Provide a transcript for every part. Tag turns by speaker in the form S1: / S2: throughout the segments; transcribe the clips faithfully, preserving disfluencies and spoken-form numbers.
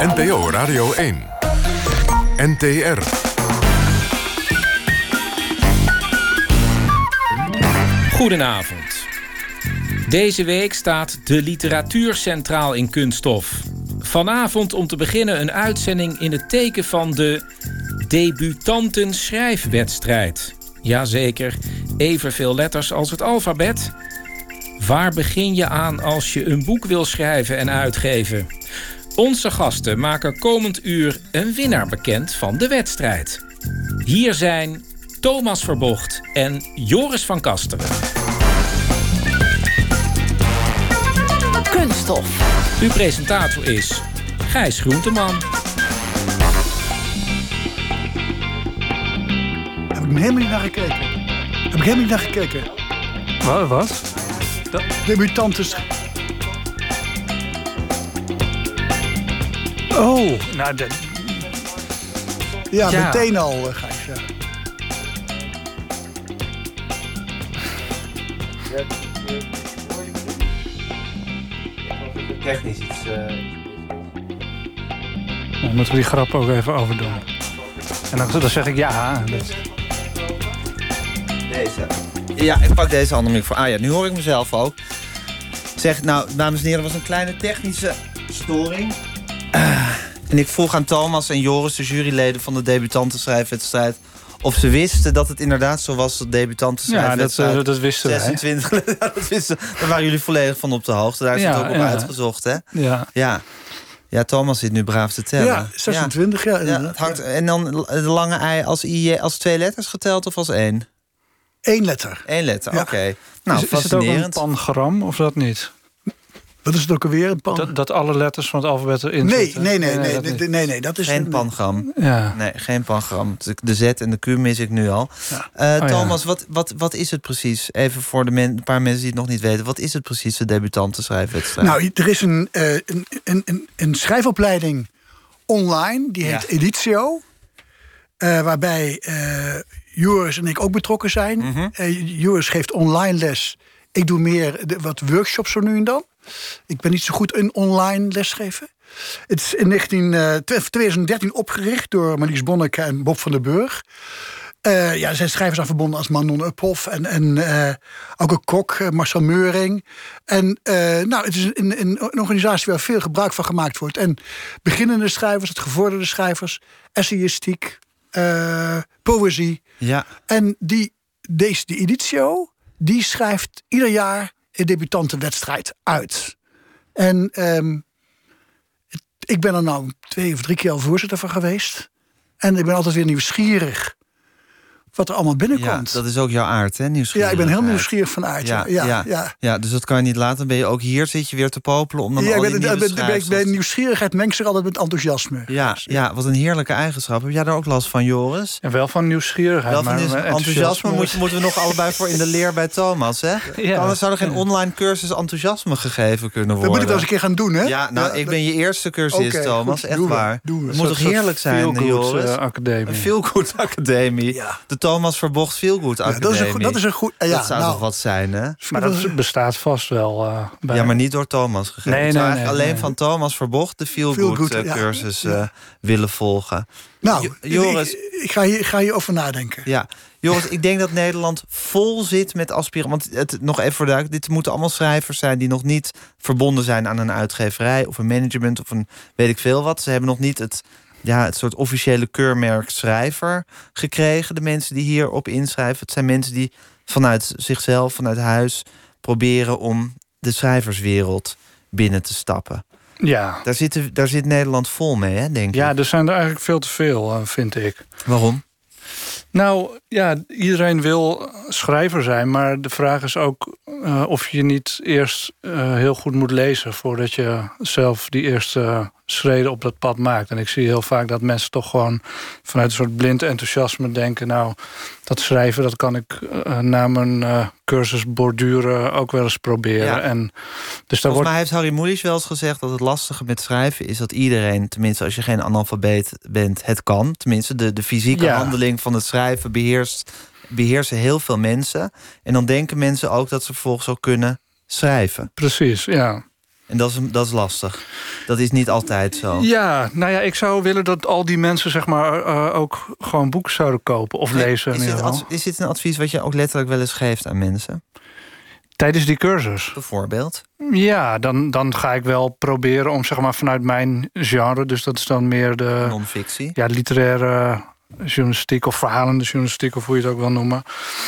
S1: N P O Radio één. N T R.
S2: Goedenavond. Deze week staat de literatuur centraal in Kunststof. Vanavond om te beginnen een uitzending in het teken van de debutanten schrijfwedstrijd. Jazeker, evenveel letters als het alfabet. Waar begin je aan als je een boek wil schrijven en uitgeven? Onze gasten maken komend uur een winnaar bekend van de wedstrijd. Hier zijn Thomas Verbocht en Joris van Kasteren.
S3: Kunststof.
S2: Uw presentator is Gijs Groenteman.
S4: Heb ik helemaal niet naar gekeken. Heb ik helemaal niet naar gekeken.
S5: Wat? Wat? Dat...
S4: Debutantes.
S5: Oh, nou... De...
S4: Ja,
S5: ja,
S4: meteen al, uh, Gijs. Ja.
S6: Technisch iets... Uh...
S5: Dan moeten we die grap ook even overdoen. En dan, dan zeg ik ja. Dat...
S6: Deze. Ja, ik pak deze andere microfoon. Ah ja, nu hoor ik mezelf ook. Zeg, nou, dames en heren, er was een kleine technische storing. Uh, en ik vroeg aan Thomas en Joris, de juryleden van de debutantenschrijfwedstrijd, of ze wisten dat het inderdaad zo was, dat debutantenschrijfwedstrijd.
S5: Ja, dat, uh, dat wisten wij.
S6: zesentwintig, dat wisten, daar waren jullie volledig van op de hoogte. Daar is
S5: ja,
S6: het ook op
S5: ja.
S6: uitgezocht, hè?
S5: Ja.
S6: Ja. Ja, Thomas zit nu braaf te tellen.
S4: Ja, zesentwintig, ja.
S6: ja, het hangt, en dan de lange ei als, I, als twee letters geteld of als één?
S4: Eén letter.
S6: Eén letter,
S4: ja.
S6: oké. Okay. Nou,
S5: is, is het ook een pangram of dat niet?
S4: Wat is het ook alweer? Een pan...
S5: dat, dat alle letters van het alfabet erin
S4: nee,
S5: zitten?
S4: Nee, nee, nee.
S5: nee,
S4: nee,
S5: dat
S4: nee, nee, nee dat is
S6: geen
S4: een...
S6: pangram.
S5: Ja.
S6: Nee, geen pangram. De Z en de Q mis ik nu al. Ja. Uh, Thomas, oh, ja. wat, wat, wat is het precies? Even voor de men, een paar mensen die het nog niet weten. Wat is het precies, de debutantenschrijfwedstrijd?
S4: Nou, er is een, uh, een, een, een, een schrijfopleiding online. Die heet ja. Editio. Uh, waarbij uh, Joris en ik ook betrokken zijn. Mm-hmm. Uh, Joris geeft online les. Ik doe meer de, wat workshops zo nu en dan. Ik ben niet zo goed in online lesgeven. Het is in negentien, uh, twintig dertien opgericht door Marlies Bonneke en Bob van der Burg. Uh, ja, er zijn schrijvers aan verbonden als Manon Uphoff en, en uh, ook een kok, uh, Marcel Meuring. En uh, nou, het is een, een, een organisatie waar veel gebruik van gemaakt wordt. En beginnende schrijvers, het gevorderde schrijvers, essayistiek, uh, poëzie.
S6: Ja. En
S4: die, deze, die Editio, die schrijft ieder jaar een debutantenwedstrijd uit. En um, het, ik ben er nou twee of drie keer al voorzitter van geweest. En ik ben altijd weer nieuwsgierig wat er allemaal binnenkomt.
S6: Ja, dat is ook jouw aard, hè? Nieuwsgierig.
S4: Ja, ik ben heel nieuwsgierig van aard. Ja, ja, ja, ja.
S6: ja, dus dat kan je niet laten. Dan ben je ook hier, zit je weer te popelen om dan ja, al die nieuwe schrijvers...
S4: Bij nieuwsgierigheid mengt zich altijd met enthousiasme.
S6: Ja, ja, wat een heerlijke eigenschap. Heb jij daar ook last van, Joris?
S5: En wel van nieuwsgierigheid.
S6: Wel van
S5: maar
S6: enthousiasme, enthousiasme moet, moeten we nog allebei voor in de leer bij Thomas, hè? Ja, kan, zou er geen online cursus enthousiasme gegeven kunnen worden?
S4: Dat moet ik wel eens een keer gaan doen, hè?
S6: Ja, nou, ja, ik ben je eerste cursist, okay, Thomas. Goed, echt
S4: doen
S6: waar.
S4: We, doen we.
S6: Het moet toch heerlijk zijn, Joris?
S5: Uh, academie.
S6: Een Feelgood Academie. Ja. De Thomas Verbocht Feelgood Academie. Ja,
S4: dat, is een goed, dat is een goed... Ja,
S6: dat zou nou, toch wat zijn, hè?
S5: Maar dat bestaat vast wel. Uh, bij...
S6: Ja, maar niet door Thomas gegeven.
S5: Nee,
S6: ik zou
S5: nee, nee,
S6: alleen
S5: nee.
S6: van Thomas Verbocht de Feelgood uh, cursus uh, ja. willen volgen.
S4: Nou,
S6: jo Joris,
S4: ik, ik ga, hier, ga hierover nadenken.
S6: Ja, Joris, ik denk dat Nederland vol zit met aspiranten. Want het, nog even voor duidelijk, dit moeten allemaal schrijvers zijn die nog niet verbonden zijn aan een uitgeverij of een management of een weet ik veel wat. Ze hebben nog niet het... Ja, het soort officiële keurmerk schrijver gekregen. De mensen die hierop inschrijven. Het zijn mensen die vanuit zichzelf, vanuit huis... proberen om de schrijverswereld binnen te stappen.
S5: Ja.
S6: Daar zit, daar zit Nederland vol mee, hè, denk ik.
S5: Ja, er zijn er eigenlijk veel te veel, vind ik.
S6: Waarom?
S5: Nou, ja, iedereen wil schrijver zijn, maar de vraag is ook uh, of je niet eerst uh, heel goed moet lezen voordat je zelf die eerste schreden op dat pad maakt. En ik zie heel vaak dat mensen toch gewoon vanuit een soort blind enthousiasme denken, nou, dat schrijven, dat kan ik uh, na mijn uh, cursus borduren ook wel eens proberen.
S6: Ja.
S5: En dus
S6: Volgens
S5: wordt...
S6: mij heeft Harry Mulisch wel eens gezegd dat het lastige met schrijven is dat iedereen, tenminste als je geen analfabeet bent, het kan. Tenminste, de, de fysieke
S5: ja.
S6: handeling van het schrijven beheerst, beheersen heel veel mensen. En dan denken mensen ook dat ze vervolgens ook kunnen schrijven.
S5: Precies, ja.
S6: En dat is, dat is lastig. Dat is niet altijd zo.
S5: Ja, nou ja, ik zou willen dat al die mensen zeg maar uh, ook gewoon boeken zouden kopen of
S6: Nee,
S5: lezen.
S6: Is
S5: in
S6: dit,
S5: ieder geval.
S6: adv- is dit een advies wat je ook letterlijk wel eens geeft aan mensen?
S5: Tijdens die cursus?
S6: Bijvoorbeeld?
S5: Ja, dan, dan ga ik wel proberen om zeg maar vanuit mijn genre, dus dat is dan meer de
S6: non-fictie,
S5: ja, literaire journalistiek of verhalende journalistiek of hoe je het ook wil noemen.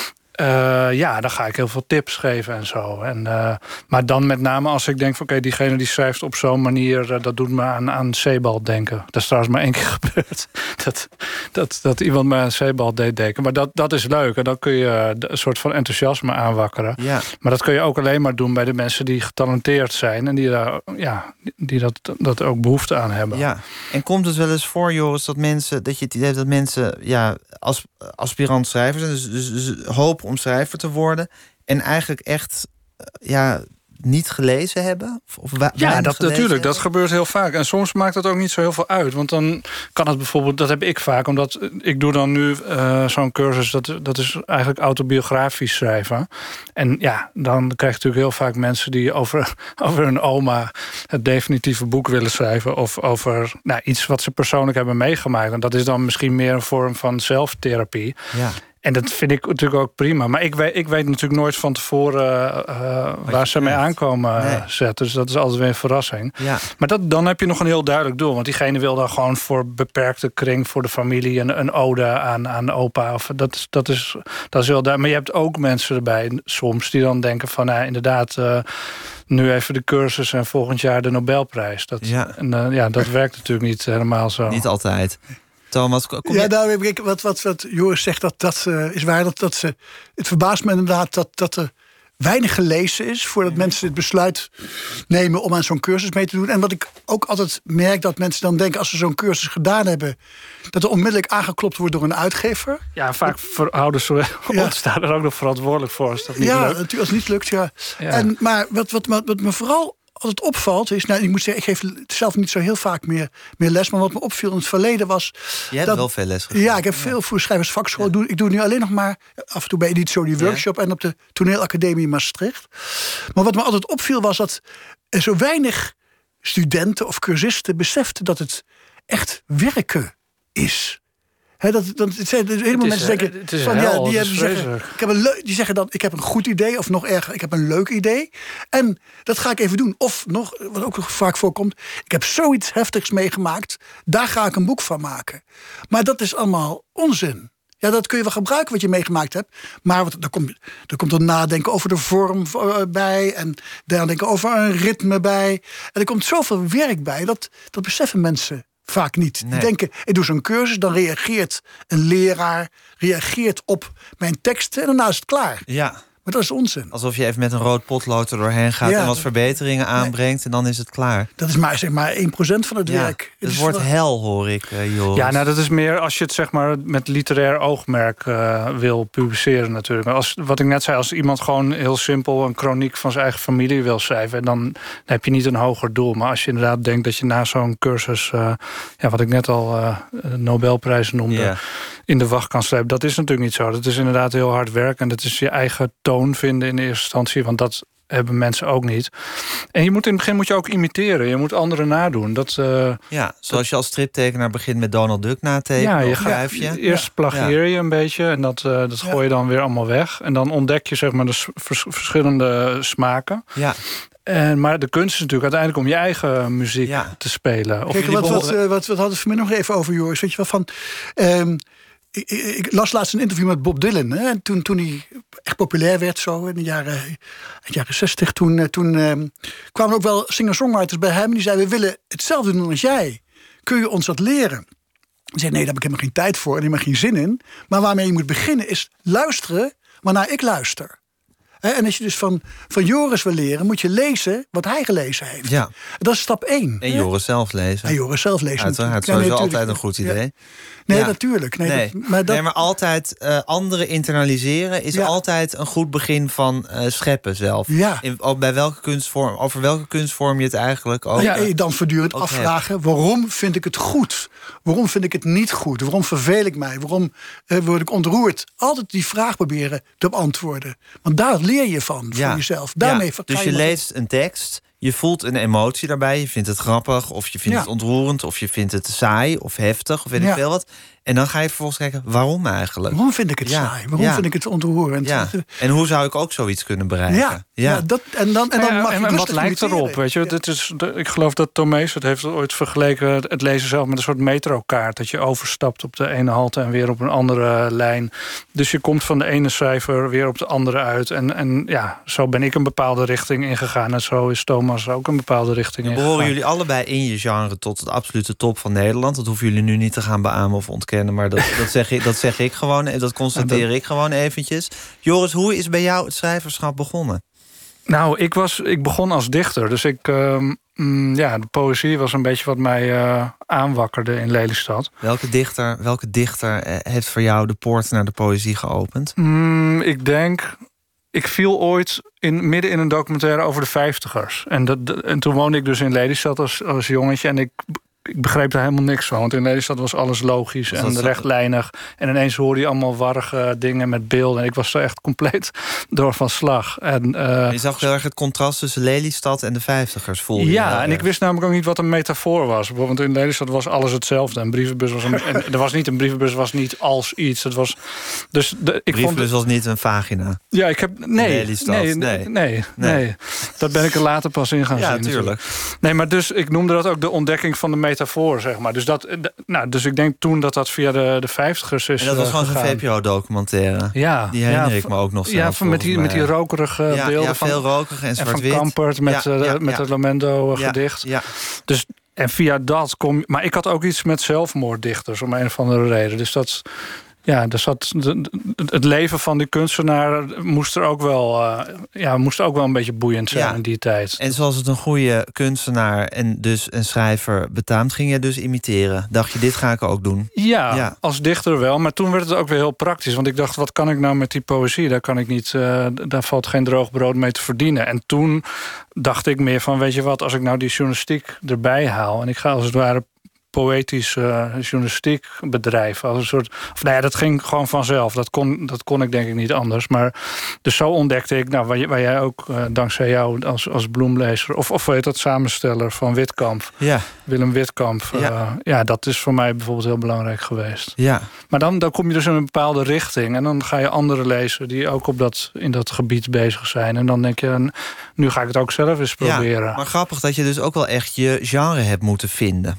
S5: Uh, ja, dan ga ik heel veel tips geven en zo. En, uh, maar dan met name als ik denk van oké, okay, diegene die schrijft op zo'n manier, uh, dat doet me aan, aan Sebald denken. Dat is trouwens maar één keer gebeurd. Dat, dat, dat iemand me aan Sebald deed denken. Maar dat, dat is leuk. En dan kun je een soort van enthousiasme aanwakkeren.
S6: Ja.
S5: Maar dat kun je ook alleen maar doen bij de mensen die getalenteerd zijn en die, daar, ja, die dat, dat ook behoefte aan hebben.
S6: Ja. En komt het wel eens voor, Joris, dat mensen, dat je het idee hebt dat mensen ja, als aspirant schrijvers zijn, dus, dus, dus hopen om schrijver te worden en eigenlijk echt ja, niet gelezen hebben? Of, of
S5: ja, dat, natuurlijk. Dat gebeurt heel vaak. En soms maakt dat ook niet zo heel veel uit. Want dan kan het bijvoorbeeld, dat heb ik vaak, omdat ik doe dan nu uh, zo'n cursus, dat, dat is eigenlijk autobiografisch schrijven. En ja, dan krijg je natuurlijk heel vaak mensen die over, over hun oma het definitieve boek willen schrijven. Of over nou, iets wat ze persoonlijk hebben meegemaakt. En dat is dan misschien meer een vorm van zelftherapie.
S6: Ja.
S5: En dat vind ik natuurlijk ook prima. Maar ik weet, ik weet natuurlijk nooit van tevoren uh, waar ze mee aankomen nee. zetten. Dus dat is altijd weer een verrassing.
S6: Ja.
S5: Maar dat, dan heb je nog een heel duidelijk doel. Want diegene wil dan gewoon voor beperkte kring, voor de familie, een, een ode aan, aan opa. Of, dat, is, dat, is, dat is heel duidelijk. Maar je hebt ook mensen erbij soms die dan denken van nou, inderdaad, uh, nu even de cursus en volgend jaar de Nobelprijs. Dat,
S6: ja.
S5: En, uh, ja, dat werkt natuurlijk niet helemaal zo.
S6: Niet altijd. Thomas, kom je...
S4: Ja, nou, ik, wat, wat, wat Joris zegt, dat, dat uh, is waar. Dat, dat ze, het verbaast me inderdaad dat, dat er weinig gelezen is voordat ja. mensen het besluit nemen om aan zo'n cursus mee te doen. En wat ik ook altijd merk, dat mensen dan denken, als ze zo'n cursus gedaan hebben, dat er onmiddellijk aangeklopt wordt door een uitgever.
S5: Ja, vaak houden ze ja. staan er ook nog verantwoordelijk voor als dat niet
S4: ja,
S5: lukt.
S4: natuurlijk als het niet lukt, ja.
S5: ja.
S4: En, maar wat, wat, wat, wat me vooral altijd opvalt is, nou, ik moet zeggen, ik geef zelf niet zo heel vaak meer, meer les, maar wat me opviel in het verleden was...
S6: Je hebt
S4: dat,
S6: wel veel les gegeven.
S4: Ja, ik heb veel voor schrijversvakschool. Ja. Ik doe nu alleen nog maar af en toe bij Editio die workshop ja. en op de Toneelacademie in Maastricht. Maar wat me altijd opviel was dat er zo weinig studenten of cursisten beseften dat het echt werken is. He, dat, dat, het zijn helemaal mensen
S5: is,
S4: denken
S5: het is
S4: van
S5: hel,
S4: ja, die,
S5: het
S4: hebben,
S5: is
S4: zeggen, ik heb een leuk, die zeggen dan ik heb een goed idee of nog erger, ik heb een leuk idee en dat ga ik even doen. Of nog wat ook vaak voorkomt, ik heb zoiets heftigs meegemaakt, daar ga ik een boek van maken. Maar dat is allemaal onzin. Ja, dat kun je wel gebruiken wat je meegemaakt hebt, maar wat, er komt er komt dan nadenken over de vorm bij en nadenken over een ritme bij en er komt zoveel werk bij dat dat beseffen mensen vaak niet. Nee. Die denken, ik doe zo'n cursus, dan reageert een leraar, reageert op mijn teksten en daarna is het klaar.
S6: Ja.
S4: Maar dat is onzin.
S6: Alsof je even met een rood potlood er doorheen gaat ja. en wat verbeteringen aanbrengt nee. en dan is het klaar.
S4: Dat is maar zeg maar één procent van het
S6: ja.
S4: werk.
S6: Het, het wordt wel... hel, hoor ik, uh, Joris.
S5: Ja, nou dat is meer als je het zeg maar met literair oogmerk uh, wil publiceren natuurlijk. Maar als, wat ik net zei, als iemand gewoon heel simpel een kroniek van zijn eigen familie wil schrijven, dan, dan heb je niet een hoger doel. Maar als je inderdaad denkt dat je na zo'n cursus, uh, ja, wat ik net al uh, Nobelprijs noemde, yeah. in de wacht kan schrijven, dat is natuurlijk niet zo. Dat is inderdaad heel hard werk en dat is je eigen toon vinden in de eerste instantie, want dat hebben mensen ook niet. En je moet in het begin moet je ook imiteren. Je moet anderen nadoen. Dat, uh,
S6: ja, zoals dat, je als striptekenaar begint met Donald Duck natekenen.
S5: Ja, je gaat
S6: je.
S5: eerst
S6: ja.
S5: plagieer je een beetje en dat, uh, dat gooi je dan weer allemaal weg. En dan ontdek je zeg maar de vers- verschillende smaken.
S6: Ja.
S5: En, maar de kunst is natuurlijk uiteindelijk om je eigen muziek ja. te spelen. Of
S4: Kijk, wat, wat, wat, wat, wat hadden we vanmiddag nog even over, Joris? Weet je wel van... Um, Ik, ik, ik las laatst een interview met Bob Dylan. Hè, en toen, toen hij echt populair werd, zo in de jaren, in de jaren zestig... toen, toen um, kwamen ook wel singer-songwriters bij hem... die zeiden, we willen hetzelfde doen als jij. Kun je ons dat leren? Hij zei, nee, daar heb ik helemaal geen tijd voor en helemaal geen zin in. Maar waarmee je moet beginnen is luisteren waarnaar ik luister. En als je dus van, van Joris wil leren, moet je lezen wat hij gelezen heeft.
S6: Ja.
S4: Dat is stap één.
S6: En Joris zelf lezen.
S4: En Joris zelf lezen.
S6: Uiteraard, sowieso ja, nee, altijd een goed idee.
S4: Ja. Nee,
S6: ja.
S4: natuurlijk. Nee,
S6: nee.
S4: Dat, maar, dat...
S6: nee, maar altijd uh, anderen internaliseren is ja. altijd een goed begin van uh, scheppen zelf.
S4: Ja.
S6: In, bij welke kunstvorm, over welke kunstvorm je het eigenlijk ook...
S4: Ja, en je dan voortdurend okay. afvragen, waarom vind ik het goed? Waarom vind ik het niet goed? Waarom verveel ik mij? Waarom uh, word ik ontroerd? Altijd die vraag proberen te beantwoorden. Want daar leer je van,
S6: ja.
S4: voor jezelf. Daarmee
S6: ja. Dus je leest een tekst... je voelt een emotie daarbij. Je vindt het grappig, of je vindt
S4: Ja.
S6: het ontroerend... of je vindt het saai of heftig, of weet ik
S4: Ja.
S6: veel wat. En dan ga je vervolgens kijken, waarom eigenlijk?
S4: Waarom vind ik het
S6: Ja,
S4: saai? Waarom
S6: ja.
S4: vind ik het ontroerend?
S6: Ja. En hoe zou ik ook zoiets kunnen bereiken?
S4: Ja, ja. dat, en dan, en dan
S5: Ja,
S4: mag je
S5: en, en wat
S4: rustig
S5: lijkt erop,
S4: mediteren.
S5: weet je?
S4: Ja.
S5: Dit is, de, ik geloof dat Tomees het heeft ooit vergeleken... het lezen zelf met een soort metrokaart. Dat je overstapt op de ene halte en weer op een andere lijn. Dus je komt van de ene cijfer weer op de andere uit. En, en ja, zo ben ik een bepaalde richting ingegaan. En zo is Thomas ook een bepaalde richting
S6: Dan
S5: ingegaan.
S6: behoren jullie allebei in je genre tot de absolute top van Nederland. Dat hoeven jullie nu niet te gaan beamen of ontkennen. Maar dat, dat, zeg, ik, dat zeg ik gewoon en dat constateer ik gewoon eventjes. Joris, hoe is bij jou het schrijverschap begonnen?
S5: Nou, ik, was, ik begon als dichter. Dus ik, uh, mm, ja, de poëzie was een beetje wat mij uh, aanwakkerde in Lelystad.
S6: Welke dichter, welke dichter eh, heeft voor jou de poort naar de poëzie geopend?
S5: Mm, ik denk... Ik viel ooit in, midden in een documentaire over de vijftigers. En, dat, en toen woonde ik dus in Lelystad als, als jongetje. En ik, ik begreep daar helemaal niks van. Want in Lelystad was alles logisch
S6: Was
S5: en
S6: dat-
S5: rechtlijnig. En ineens hoorde je allemaal warrige dingen met beelden. En ik was er echt compleet door van slag. En, uh,
S6: Je zag heel erg het contrast tussen Lelystad en de vijftigers, voelde je heel
S5: ja, en ik
S6: erg.
S5: wist namelijk ook niet wat een metafoor was. Want in Lelystad was alles hetzelfde. Een brievenbus was een, en er was niet een brievenbus, was niet als iets. Het was dus de, ik vond
S6: Brievenbus was niet een vagina.
S5: Ja, ik heb. Nee,
S6: Lelystad,
S5: nee,
S6: nee.
S5: nee, nee,
S6: Nee.
S5: nee. Dat ben ik er later pas in gaan
S6: Ja,
S5: zien.
S6: tuurlijk.
S5: natuurlijk. Nee, maar dus ik noemde dat ook de ontdekking van de metafoor, zeg maar. Dus, dat, nou, dus ik denk toen dat dat via de, de vijftigers is.
S6: En dat was
S5: uh,
S6: gewoon zo'n
S5: gegaan.
S6: V P R O-documentaire.
S5: Ja,
S6: Die herinner
S5: ja,
S6: ik me ook nog
S5: Ja,
S6: zelf,
S5: van met, die, met
S6: volgens
S5: die
S6: mij.
S5: rokerige
S6: Ja,
S5: beelden
S6: ja,
S5: van,
S6: veel rokerig en
S5: en van
S6: zwart-wit.
S5: Kampert met,
S6: Ja,
S5: uh,
S6: ja,
S5: met
S6: ja.
S5: het Lamendo
S6: Ja,
S5: gedicht.
S6: Ja.
S5: Dus, en via dat kom je... Maar ik had ook iets met zelfmoorddichters, om een of andere reden. Dus dat... Ja, dus dat, het leven van die kunstenaar moest er ook wel, uh, ja, moest ook wel een beetje boeiend zijn
S6: Ja.
S5: in die tijd.
S6: En zoals het een goede kunstenaar en dus een schrijver betaamt, ging je dus imiteren. Dacht je, dit ga ik ook doen?
S5: Ja,
S6: Ja.
S5: als dichter wel. Maar toen werd het ook weer heel praktisch. Want ik dacht, wat kan ik nou met die poëzie? Daar kan ik niet, uh, daar valt geen droog brood mee te verdienen. En toen dacht ik meer van, weet je wat, als ik nou die journalistiek erbij haal en ik ga als het ware poëtisch uh, journalistiek bedrijf. Als een soort, of nou ja, dat ging gewoon vanzelf. Dat kon, dat kon ik denk ik niet anders. Maar dus zo ontdekte ik, nou, waar, waar jij ook uh, dankzij jou als, als bloemlezer, of, of weet dat samensteller van Witkamp,
S6: Ja,
S5: Willem Witkamp. Uh,
S6: Ja.
S5: ja, dat is voor mij bijvoorbeeld heel belangrijk geweest.
S6: ja.
S5: Maar dan, dan kom je dus in een bepaalde richting. En dan ga je anderen lezen die ook op dat, in dat gebied bezig zijn. En dan denk je, nu ga ik het ook zelf eens proberen.
S6: Ja, maar grappig dat je dus ook wel echt je genre hebt moeten vinden.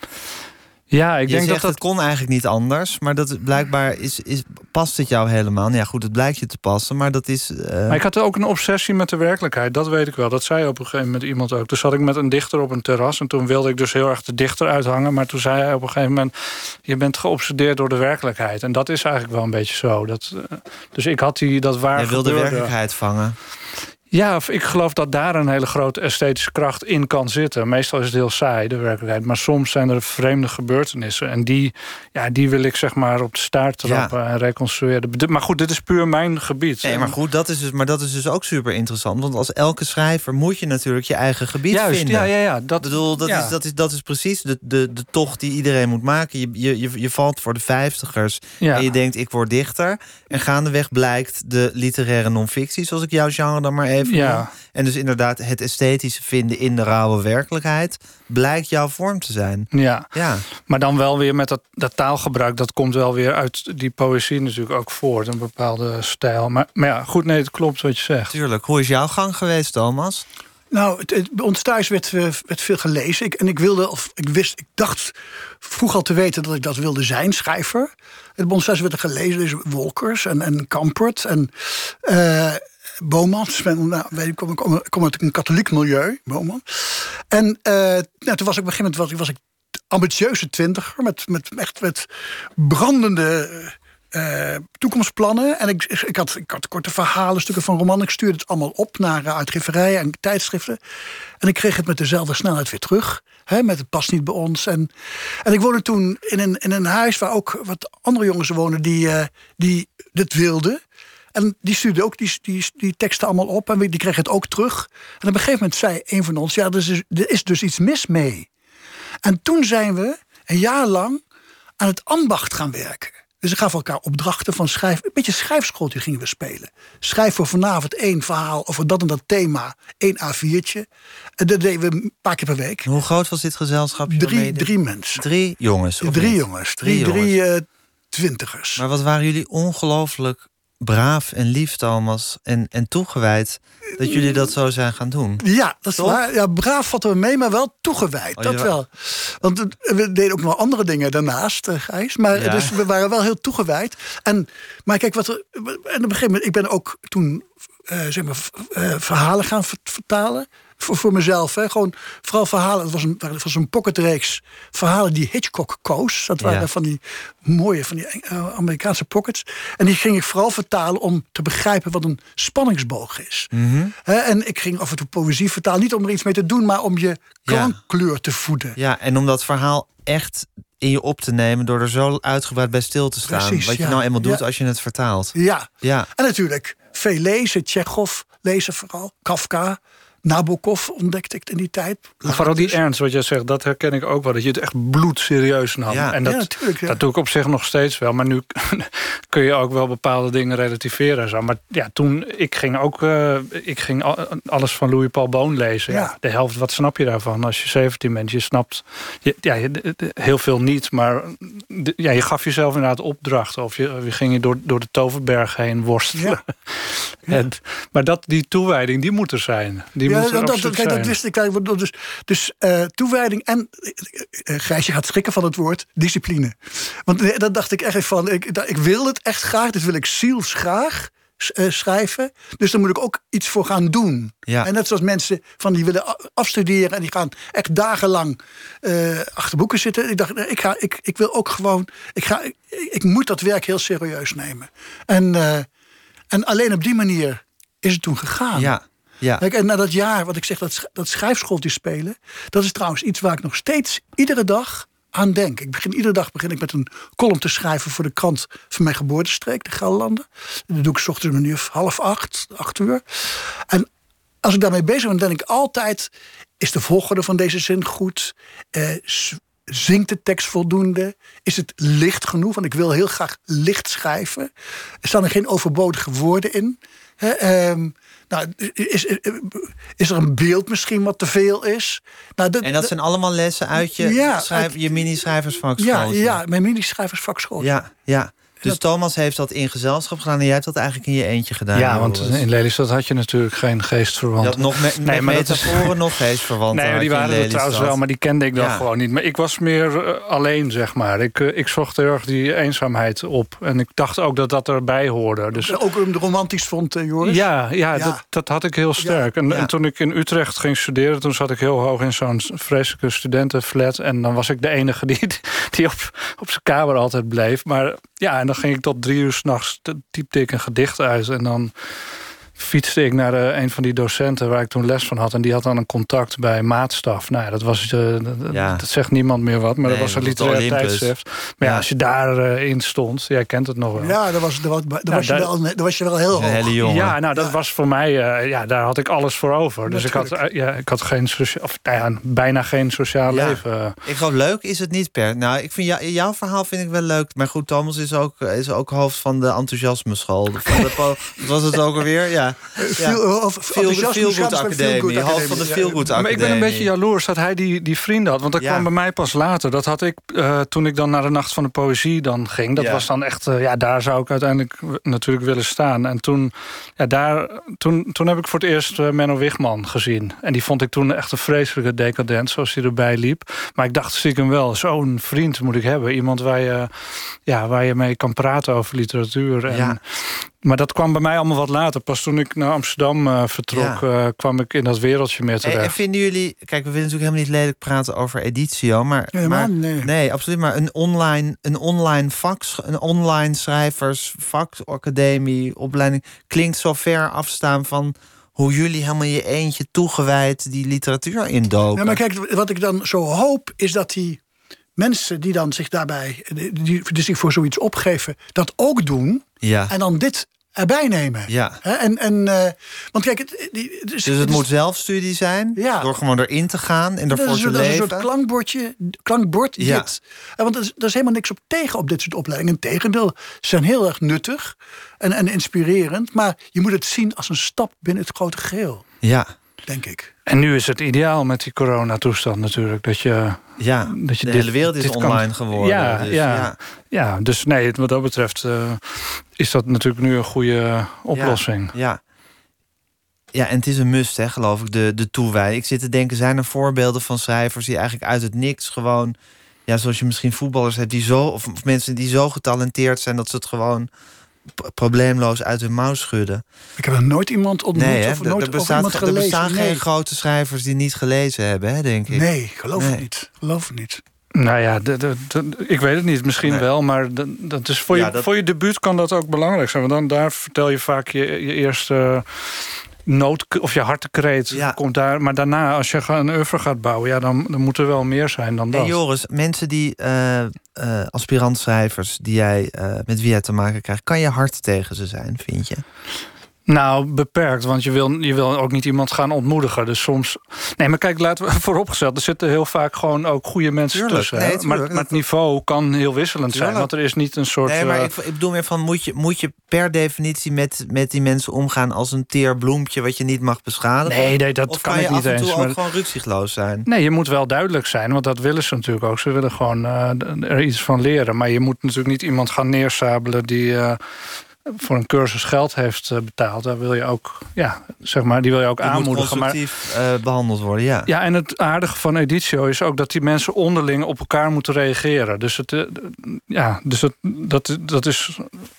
S5: Ja, ik
S6: Je
S5: denk
S6: zegt,
S5: dat dat...
S6: het kon eigenlijk niet anders, maar dat het blijkbaar is, is, past het jou helemaal. Nou ja, goed, het blijkt je te passen, maar dat is... Uh...
S5: Maar ik had ook een obsessie met de werkelijkheid, dat weet ik wel. Dat zei op een gegeven moment iemand ook. Toen zat ik met een dichter op een terras en toen wilde ik dus heel erg de dichter uithangen. Maar toen zei hij op een gegeven moment, je bent geobsedeerd door de werkelijkheid. En dat is eigenlijk wel een beetje zo. Dat, uh, dus ik had die, dat waar
S6: Jij wil de
S5: gebeurde.
S6: werkelijkheid vangen.
S5: Ja, of ik geloof dat daar een hele grote esthetische kracht in kan zitten. Meestal is het heel saai, de werkelijkheid. Maar soms zijn er vreemde gebeurtenissen. En die, ja, die wil ik zeg maar op de staart trappen
S6: Ja.
S5: en reconstrueren. Maar goed, dit is puur mijn gebied.
S6: Nee, maar goed, dat is dus, maar dat is dus ook super interessant. Want als elke schrijver moet je natuurlijk je eigen gebied
S5: Juist,
S6: vinden.
S5: ja, ja, ja. Dat,
S6: Ik bedoel, dat,
S5: ja.
S6: is, dat, is, dat is precies de, de, de tocht die iedereen moet maken. Je, je, je, je valt voor de vijftigers
S5: Ja.
S6: en je denkt, ik word dichter. En gaandeweg blijkt de literaire non-fictie, zoals ik jouw genre dan maar even
S5: Ja.
S6: noem. En dus inderdaad het esthetische vinden in de rauwe werkelijkheid blijkt jouw vorm te zijn.
S5: Ja,
S6: Ja,
S5: maar dan wel weer met dat, dat taalgebruik. Dat komt wel weer uit die poëzie natuurlijk ook voort. Een bepaalde stijl. Maar, maar ja, goed, nee, het klopt wat je zegt.
S6: tuurlijk. Hoe is jouw gang geweest, Thomas?
S4: Nou, het, het, bij ons thuis werd, uh, werd veel gelezen. Ik, en ik wilde, of ik wist, ik dacht vroeg al te weten dat ik dat wilde zijn, schrijver. En bij ons thuis werd er gelezen, dus Wolkers en, en Kampert en uh, Bomans. Nou, weet ik, kom, kom, kom uit een katholiek milieu, Boman. En uh, nou, toen was ik op een gegeven moment was, was ik ambitieuze twintiger met, met echt met brandende Uh, toekomstplannen. En ik, ik, had, ik had korte verhalen, stukken van roman. Ik stuurde het allemaal op naar uh, uitgeverijen en tijdschriften. En ik kreeg het met dezelfde snelheid weer terug. Hè, met het past niet bij ons. En, en ik woonde toen in een, in een huis waar ook wat andere jongens wonen die, uh, die dit wilden. En die stuurden ook die, die, die teksten allemaal op. En die kregen het ook terug. En op een gegeven moment zei een van ons, ja, er is, er is dus iets mis mee. En toen zijn we een jaar lang aan het ambacht gaan werken. Dus we gaven elkaar opdrachten van schrijf. Een beetje schrijfschooltje gingen we spelen. Schrijf voor vanavond één verhaal over dat en dat thema. één A viertje. En dat deden we een paar keer per week.
S6: Hoe groot was dit gezelschap?
S4: Drie, drie mensen.
S6: Drie jongens?
S4: Drie
S6: niet?
S4: jongens. Drie, drie, drie uh, twintigers.
S6: Maar wat waren jullie ongelooflijk braaf en lief, Thomas. En, en toegewijd dat jullie dat zo zijn gaan doen.
S4: Ja, dat is waar. Ja, braaf vatten we mee, maar wel toegewijd.
S6: Oh,
S4: dat
S6: ja.
S4: wel. Want we deden ook nog andere dingen daarnaast, uh, Gijs. Maar
S6: Ja.
S4: dus we waren wel heel toegewijd. En, maar kijk, wat er, en op een gegeven moment, ik ben ook toen uh, zeg maar, uh, verhalen gaan vertalen. Voor, voor mezelf, hè. Gewoon vooral verhalen. Het was een, het was een pocketreeks verhalen die Hitchcock koos. Dat waren
S6: Ja.
S4: van die mooie, van die uh, Amerikaanse pockets. En die ging ik vooral vertalen om te begrijpen wat een spanningsboog is.
S6: Mm-hmm.
S4: Hè, en ik ging af en toe poëzie vertalen. Niet om er iets mee te doen, maar om je klankkleur
S6: Ja.
S4: te voeden.
S6: Ja, en om dat verhaal echt in je op te nemen door er zo uitgebreid bij stil te staan.
S4: Precies,
S6: wat je
S4: ja.
S6: nou eenmaal doet
S4: Ja.
S6: als je het vertaalt.
S4: Ja.
S6: Ja.
S4: En natuurlijk veel lezen. Tchekhov lezen vooral. Kafka. Nabokov ontdekte ik in die tijd.
S5: Maar vooral die ernst, wat jij zegt, dat herken ik ook wel. Dat je het echt bloedserieus nam.
S6: Ja.
S5: En dat,
S4: Ja, natuurlijk, ja.
S5: dat doe ik op zich nog steeds wel. Maar nu kun je ook wel bepaalde dingen relativeren. En zo. Maar ja, toen, ik ging ook uh, ik ging alles van Louis Paul Boon lezen. Ja.
S4: Ja.
S5: De helft, wat snap je daarvan? Als je zeventien bent, je snapt je, ja, je, heel veel niet. Maar de, ja, je gaf jezelf inderdaad opdrachten. Of je, je ging je door, door de Toverberg heen worstelen.
S4: Ja.
S5: En, maar dat, die toewijding, die moet er zijn. Die
S4: Ja,
S5: moet er
S4: dat, dat,
S5: absoluut
S4: kijk, dat
S5: zijn.
S4: wist ik. Kijk, Dus, dus uh, toewijding en, uh, Gijsje gaat schrikken van het woord, discipline. Want uh, dat dacht ik echt van, ik, dat, ik wil het echt graag, dit wil ik zielsgraag uh, schrijven. Dus daar moet ik ook iets voor gaan doen.
S6: Ja.
S4: En net zoals mensen van die willen afstuderen en die gaan echt dagenlang uh, achter boeken zitten. Ik dacht, ik, ga, ik, ik wil ook gewoon, ik, ga, ik, ik moet dat werk heel serieus nemen. En, uh, en alleen op die manier is het toen gegaan.
S6: Ja. Ja.
S4: Kijk, en na dat jaar, wat ik zeg, dat, dat schrijfschooltje spelen, dat is trouwens iets waar ik nog steeds iedere dag aan denk. Ik begin iedere dag begin ik met een column te schrijven voor de krant van mijn geboortestreek, de Gelderlanden. Dat doe ik 's ochtends om nu half acht, acht uur. En als ik daarmee bezig ben, dan denk ik altijd, is de volgorde van deze zin goed? Eh, Zingt de tekst voldoende? Is het licht genoeg? Want ik wil heel graag licht schrijven. Er staan er geen overbodige woorden in. He, um, nou, is, is er een beeld misschien wat te veel is? Nou, dat,
S6: En dat zijn allemaal lessen uit je,
S4: Ja,
S6: schrijf,
S4: uit-
S6: je mini-schrijversvakschool.
S4: ja, ja, mijn mini-schrijversvakschool.
S6: ja, ja. Dus
S4: dat-
S6: Thomas heeft dat in gezelschap gedaan en jij hebt dat eigenlijk in je eentje gedaan.
S5: Ja, want
S6: Joris.
S5: in Lelystad had je natuurlijk geen geestverwant.
S6: Je had nog me,
S5: Nee,
S6: met
S5: maar dat is-
S6: metaforen nog geestverwanten.
S5: Nee,
S6: had
S5: die
S6: je in
S5: waren er
S6: Lelystad.
S5: trouwens wel, maar die kende ik dan
S6: Ja.
S5: gewoon niet. Maar ik was meer uh, alleen, zeg maar. Ik, uh, ik zocht heel erg die eenzaamheid op. En ik dacht ook dat dat erbij hoorde. Dus
S4: Ook hem romantisch vond, uh, Joris.
S5: ja, ja,
S4: Ja.
S5: Dat, dat had ik heel sterk. En,
S6: Ja.
S5: en toen ik in Utrecht ging studeren, toen zat ik heel hoog in zo'n vreselijke studentenflat. En dan was ik de enige die, die op, op zijn kamer altijd bleef. Maar ja, en dan ging ik tot drie uur 's nachts, typte ik een gedicht uit. En dan fietste ik naar de, een van die docenten waar ik toen les van had. En die had dan een contact bij Maatstaf. Nou ja, dat was uh, dat,
S6: Ja.
S5: dat zegt niemand meer wat. Maar
S6: Nee,
S5: dat was een
S6: dat was de
S5: literair
S6: Olympus.
S5: tijdschrift. Maar ja,
S6: Ja.
S5: als je daarin in stond, jij kent het nog wel.
S4: Ja, daar was, daar was, daar was, je,
S5: daar-
S4: wel, daar was je wel heel
S6: Een
S4: hoog.
S6: hele jongen.
S5: Ja, nou, dat
S4: Ja.
S5: was voor mij, uh, ja, daar had ik alles voor over. Dus ik had,
S4: Natuurlijk.
S5: uh, ja, ik had geen socia- of, nou ja, bijna geen sociaal
S6: Ja.
S5: leven.
S6: Ik geloof, leuk is het niet per. Nou, ik vind jou, jouw verhaal vind ik wel leuk. Maar goed, Thomas is ook, is ook hoofd van de enthousiasmeschool. Van de, po- wat was het ook alweer? Ja.
S4: Veel,
S6: ja.
S4: of,
S6: Feel, de
S4: enthousiasme
S6: Feel Good
S4: schaamt bij Feel Good
S6: Academie. Hoofd van de
S4: Academie.
S6: Feel Good
S4: Ja.
S6: Academie.
S5: Maar ik ben een beetje jaloers dat hij die, die vrienden had. Want dat
S6: Ja.
S5: kwam bij mij pas later. Dat had ik uh, toen ik dan naar de Nacht van de Poëzie dan ging. Dat
S6: Ja.
S5: was dan echt, uh, ja, daar zou ik uiteindelijk w- natuurlijk willen staan. En toen, ja, daar, toen, toen heb ik voor het eerst uh, Menno Wichman gezien. En die vond ik toen echt een vreselijke decadent, zoals hij erbij liep. Maar ik dacht stiekem wel, zo'n vriend moet ik hebben. Iemand waar je, ja, waar je mee kan praten over literatuur. En,
S6: Ja.
S5: Maar dat kwam bij mij allemaal wat later. Pas toen ik naar Amsterdam uh, vertrok,
S6: Ja.
S5: uh, kwam ik in dat wereldje meer
S6: En,
S5: terecht.
S6: en vinden jullie... Kijk, we willen natuurlijk helemaal niet lelijk praten over editio. Maar,
S4: Helemaal
S6: maar
S4: niet, nee.
S6: nee, absoluut. Maar een online, een online vaks, een online schrijvers vakacademie, opleiding klinkt zo ver afstaan van hoe jullie helemaal je eentje toegewijd die literatuur indoken.
S4: Ja, maar kijk, wat ik dan zo hoop is dat die mensen die dan zich daarbij, die, die zich voor zoiets opgeven, dat ook doen.
S6: Ja.
S4: En dan dit erbij nemen.
S6: Ja.
S4: Hè, en, en, uh, want kijk, het, die, het is,
S6: dus het,
S4: het is,
S6: moet zelfstudie zijn, ja. door gewoon erin te gaan en ervoor te leven.
S4: Dat is een soort klankbordje, klankbord
S6: ja.
S4: dit. En want er is, er is helemaal niks op tegen op dit soort opleidingen. Integendeel, ze zijn heel erg nuttig en, en inspirerend. Maar je moet het zien als een stap binnen het grote geheel.
S6: Ja.
S4: Denk ik.
S5: En nu is het ideaal met die coronatoestand natuurlijk. Dat je,
S6: ja,
S5: dat je
S6: de
S5: dit,
S6: hele wereld is online kan, geworden.
S5: Ja,
S6: dus,
S5: ja,
S6: ja.
S5: ja, dus nee, wat dat betreft uh, is dat natuurlijk nu een goede oplossing.
S6: Ja, ja. Ja, en het is een must, hè, geloof ik, de, de toewijding. Ik zit te denken, zijn er voorbeelden van schrijvers die eigenlijk uit het niks gewoon... Ja, zoals je misschien voetballers hebt, die zo, of, of mensen die zo getalenteerd zijn dat ze het gewoon probleemloos uit hun mouw schudden.
S4: Ik heb er nooit iemand ontmoet
S6: nee, hè,
S4: of nooit
S6: er bestaat,
S4: iemand gelezen.
S6: Er bestaan
S4: nee.
S6: geen grote schrijvers die niet gelezen hebben, hè, denk ik.
S4: Nee, geloof
S6: nee.
S4: het niet. Geloof het niet.
S5: Nou ja, de, de, de, ik weet het niet. Misschien nee. wel, maar de, dat is voor, ja, je, dat... voor je debuut kan dat ook belangrijk zijn. Want dan daar vertel je vaak je, je eerste nood of je hartekreet.
S6: Ja.
S5: Komt daar, maar daarna, als je een oeuvre gaat bouwen, ja, dan, dan moet er wel meer zijn dan dat.
S6: En Joris, mensen die uh, uh, aspirantschrijvers die jij, uh, met wie jij te maken krijgt, kan je hard tegen ze zijn, vind je?
S5: Nou, beperkt, want je wil, je wil ook niet iemand gaan ontmoedigen. Dus soms... Nee, maar kijk, laten we vooropgesteld... er zitten heel vaak gewoon ook goede mensen
S6: tuurlijk,
S5: tussen.
S6: nee, tuurlijk,
S5: maar, maar het niveau kan heel wisselend
S6: tuurlijk.
S5: zijn. Want er is niet een soort...
S6: Nee, maar
S5: uh...
S6: ik, ik bedoel meer van... moet je, moet je per definitie met, met die mensen omgaan als een teer bloempje wat je niet mag beschadigen?
S5: Nee, nee, dat
S6: of
S5: kan,
S6: kan
S5: ik
S6: je
S5: niet
S6: af en toe
S5: eens.
S6: ook
S5: Maar...
S6: gewoon rukzichtloos zijn?
S5: Nee, je moet wel duidelijk zijn, want dat willen ze natuurlijk ook. Ze willen gewoon uh, er iets van leren. Maar je moet natuurlijk niet iemand gaan neersabelen die... Uh, voor een cursus geld heeft betaald, daar wil je ook, ja, zeg maar, die wil je ook
S6: die
S5: aanmoedigen.
S6: Moet constructief maar, uh, behandeld worden, ja.
S5: Ja, en het aardige van Editio is ook dat die mensen onderling op elkaar moeten reageren. Dus het, uh, ja, dus het, dat, dat is,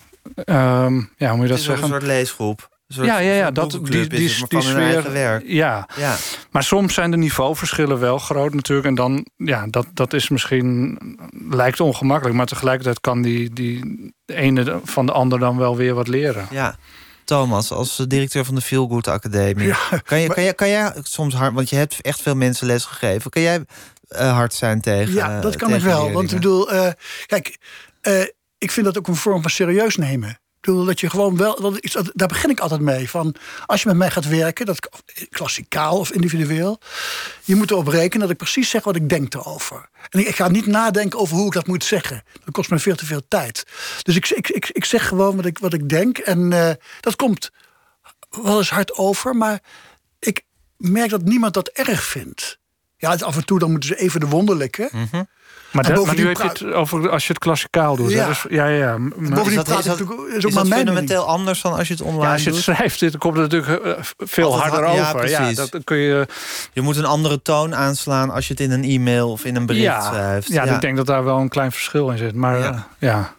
S5: um, ja, hoe moet je dat
S6: is
S5: zeggen?
S6: Een soort leesgroep. Soort,
S5: ja, ja, ja, dat die, die,
S6: is het,
S5: die
S6: van hun
S5: sfeer,
S6: eigen werk.
S5: Ja.
S6: ja,
S5: maar soms zijn de niveauverschillen wel groot natuurlijk. En dan, ja, dat, dat is misschien, lijkt ongemakkelijk. Maar tegelijkertijd kan die, die de ene van de ander dan wel weer wat leren.
S6: Ja. Thomas, als directeur van de Feel Good Academie. Ja, kan, je,
S4: maar,
S6: kan, je, kan jij soms hard, want je hebt echt veel mensen les gegeven. Kan jij uh, hard zijn tegen
S4: Ja, dat kan
S6: tegen
S4: ik wel.
S6: leerlingen?
S4: Want ik bedoel, uh, kijk, uh, ik vind dat ook een vorm van serieus nemen. Ik bedoel, dat je gewoon wel, dat is, daar begin ik altijd mee. Van, als je met mij gaat werken, dat klassikaal of individueel, je moet erop rekenen dat ik precies zeg wat ik denk erover. En ik, ik ga niet nadenken over hoe ik dat moet zeggen. Dat kost me veel te veel tijd. Dus ik, ik, ik, ik zeg gewoon wat ik, wat ik denk. En uh, dat komt wel eens hard over, maar ik merk dat niemand dat erg vindt. Ja, af en toe dan moeten ze even de wonden likken.
S6: Mm-hmm.
S5: Maar, dat, maar nu heb je het over als je het klassikaal doet.
S4: Ja,
S5: dus, ja, ja. Maar,
S4: bovendien
S6: is dat,
S4: praat
S6: is dat,
S4: ik natuurlijk
S6: is
S4: ook
S6: dat
S4: maar
S6: fundamenteel
S4: mening.
S6: anders dan als je het online
S5: ja, als je het
S6: doet?
S5: schrijft, dan komt het natuurlijk uh, veel
S6: Altijd
S5: harder
S6: hard,
S5: over.
S6: ja,
S5: Ja,
S6: precies.
S5: dat kun je,
S6: je moet een andere toon aanslaan als je het in een e-mail of in een bericht
S5: ja,
S6: schrijft.
S5: Ja,
S6: Ja,
S5: ik denk dat daar wel een klein verschil in zit. Maar ja, uh, ja.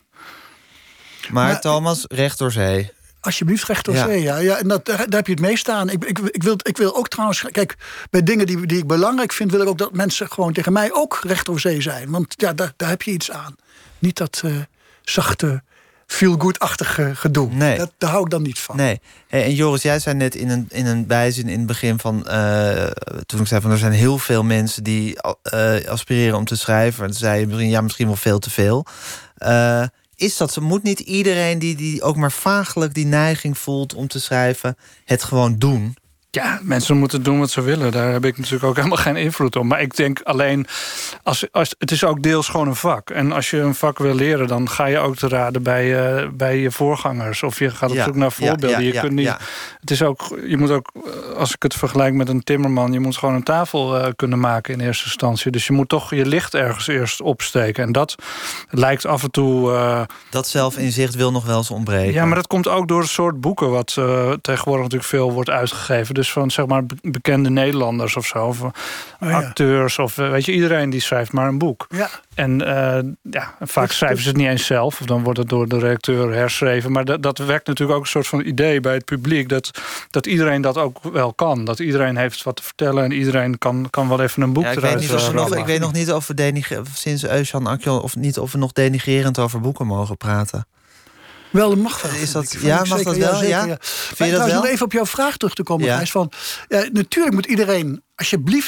S6: Maar,
S4: Maar
S6: Thomas, recht door zee.
S4: Alsjeblieft, recht door
S6: Ja.
S4: zee. Ja. Ja, en dat, daar, daar heb je het mee staan. Ik, ik, ik, wil, ik wil ook trouwens... Kijk, bij dingen die, die ik belangrijk vind... wil ik ook dat mensen gewoon tegen mij ook recht door zee zijn. Want ja, daar, daar heb je iets aan. Niet dat uh, zachte, feel-good-achtige gedoe.
S6: Nee.
S4: Dat, daar hou ik dan niet van.
S6: Nee. Hey, en Joris, jij zei net in een, in een bijzin in het begin van... Uh, toen ik zei van er zijn heel veel mensen die uh, aspireren om te schrijven. En toen zei je misschien, ja, misschien wel veel te veel. Uh, Is dat zo? Moet niet iedereen die, die ook maar vaaglijk die neiging voelt om te schrijven, het gewoon doen?
S5: Ja, mensen moeten doen wat ze willen. Daar heb ik natuurlijk ook helemaal geen invloed op. Maar ik denk alleen, als, als, het is ook deels gewoon een vak. En als je een vak wil leren, dan ga je ook te raden bij, uh, bij je voorgangers. Of je gaat op
S6: ja,
S5: zoek naar voorbeelden.
S6: Ja, ja,
S5: je
S6: ja,
S5: kunt niet.
S6: Ja.
S5: Het is ook, je moet ook, als ik het vergelijk met een timmerman, je moet gewoon een tafel uh, kunnen maken in eerste instantie. Dus je moet toch je licht ergens eerst opsteken. En dat lijkt af en toe. Uh,
S6: dat zelfinzicht wil nog wel eens ontbreken.
S5: Ja, maar dat komt ook door het soort boeken wat uh, tegenwoordig natuurlijk veel wordt uitgegeven. Dus van zeg maar bekende Nederlanders of zo. Of oh, ja. acteurs. Of weet je, iedereen die schrijft maar een boek.
S4: Ja.
S5: En uh, ja, vaak dus, schrijven ze het niet eens zelf. Of dan wordt het door de redacteur herschreven. Maar dat, dat werkt natuurlijk ook een soort van idee bij het publiek. Dat, dat iedereen dat ook wel kan. Dat iedereen heeft wat te vertellen. En iedereen kan, kan wel even een boek
S6: ja, ik
S5: eruit
S6: weet niet of we
S5: uh,
S6: nog, Ik weet nog niet of we denige, sinds Eusjan Akjol of niet of we nog denigrerend over boeken mogen praten.
S4: Wel, dat mag wel.
S6: Is dat,
S4: ik
S6: ja, mag
S4: zeker,
S6: dat wel?
S4: Ja, zeker,
S6: ja?
S4: ja.
S6: Vind
S4: Maar
S6: je dat wel?
S4: Nog even op jouw vraag terug te komen,
S6: ja.
S4: Gijs, van, ja, natuurlijk moet iedereen, alsjeblieft,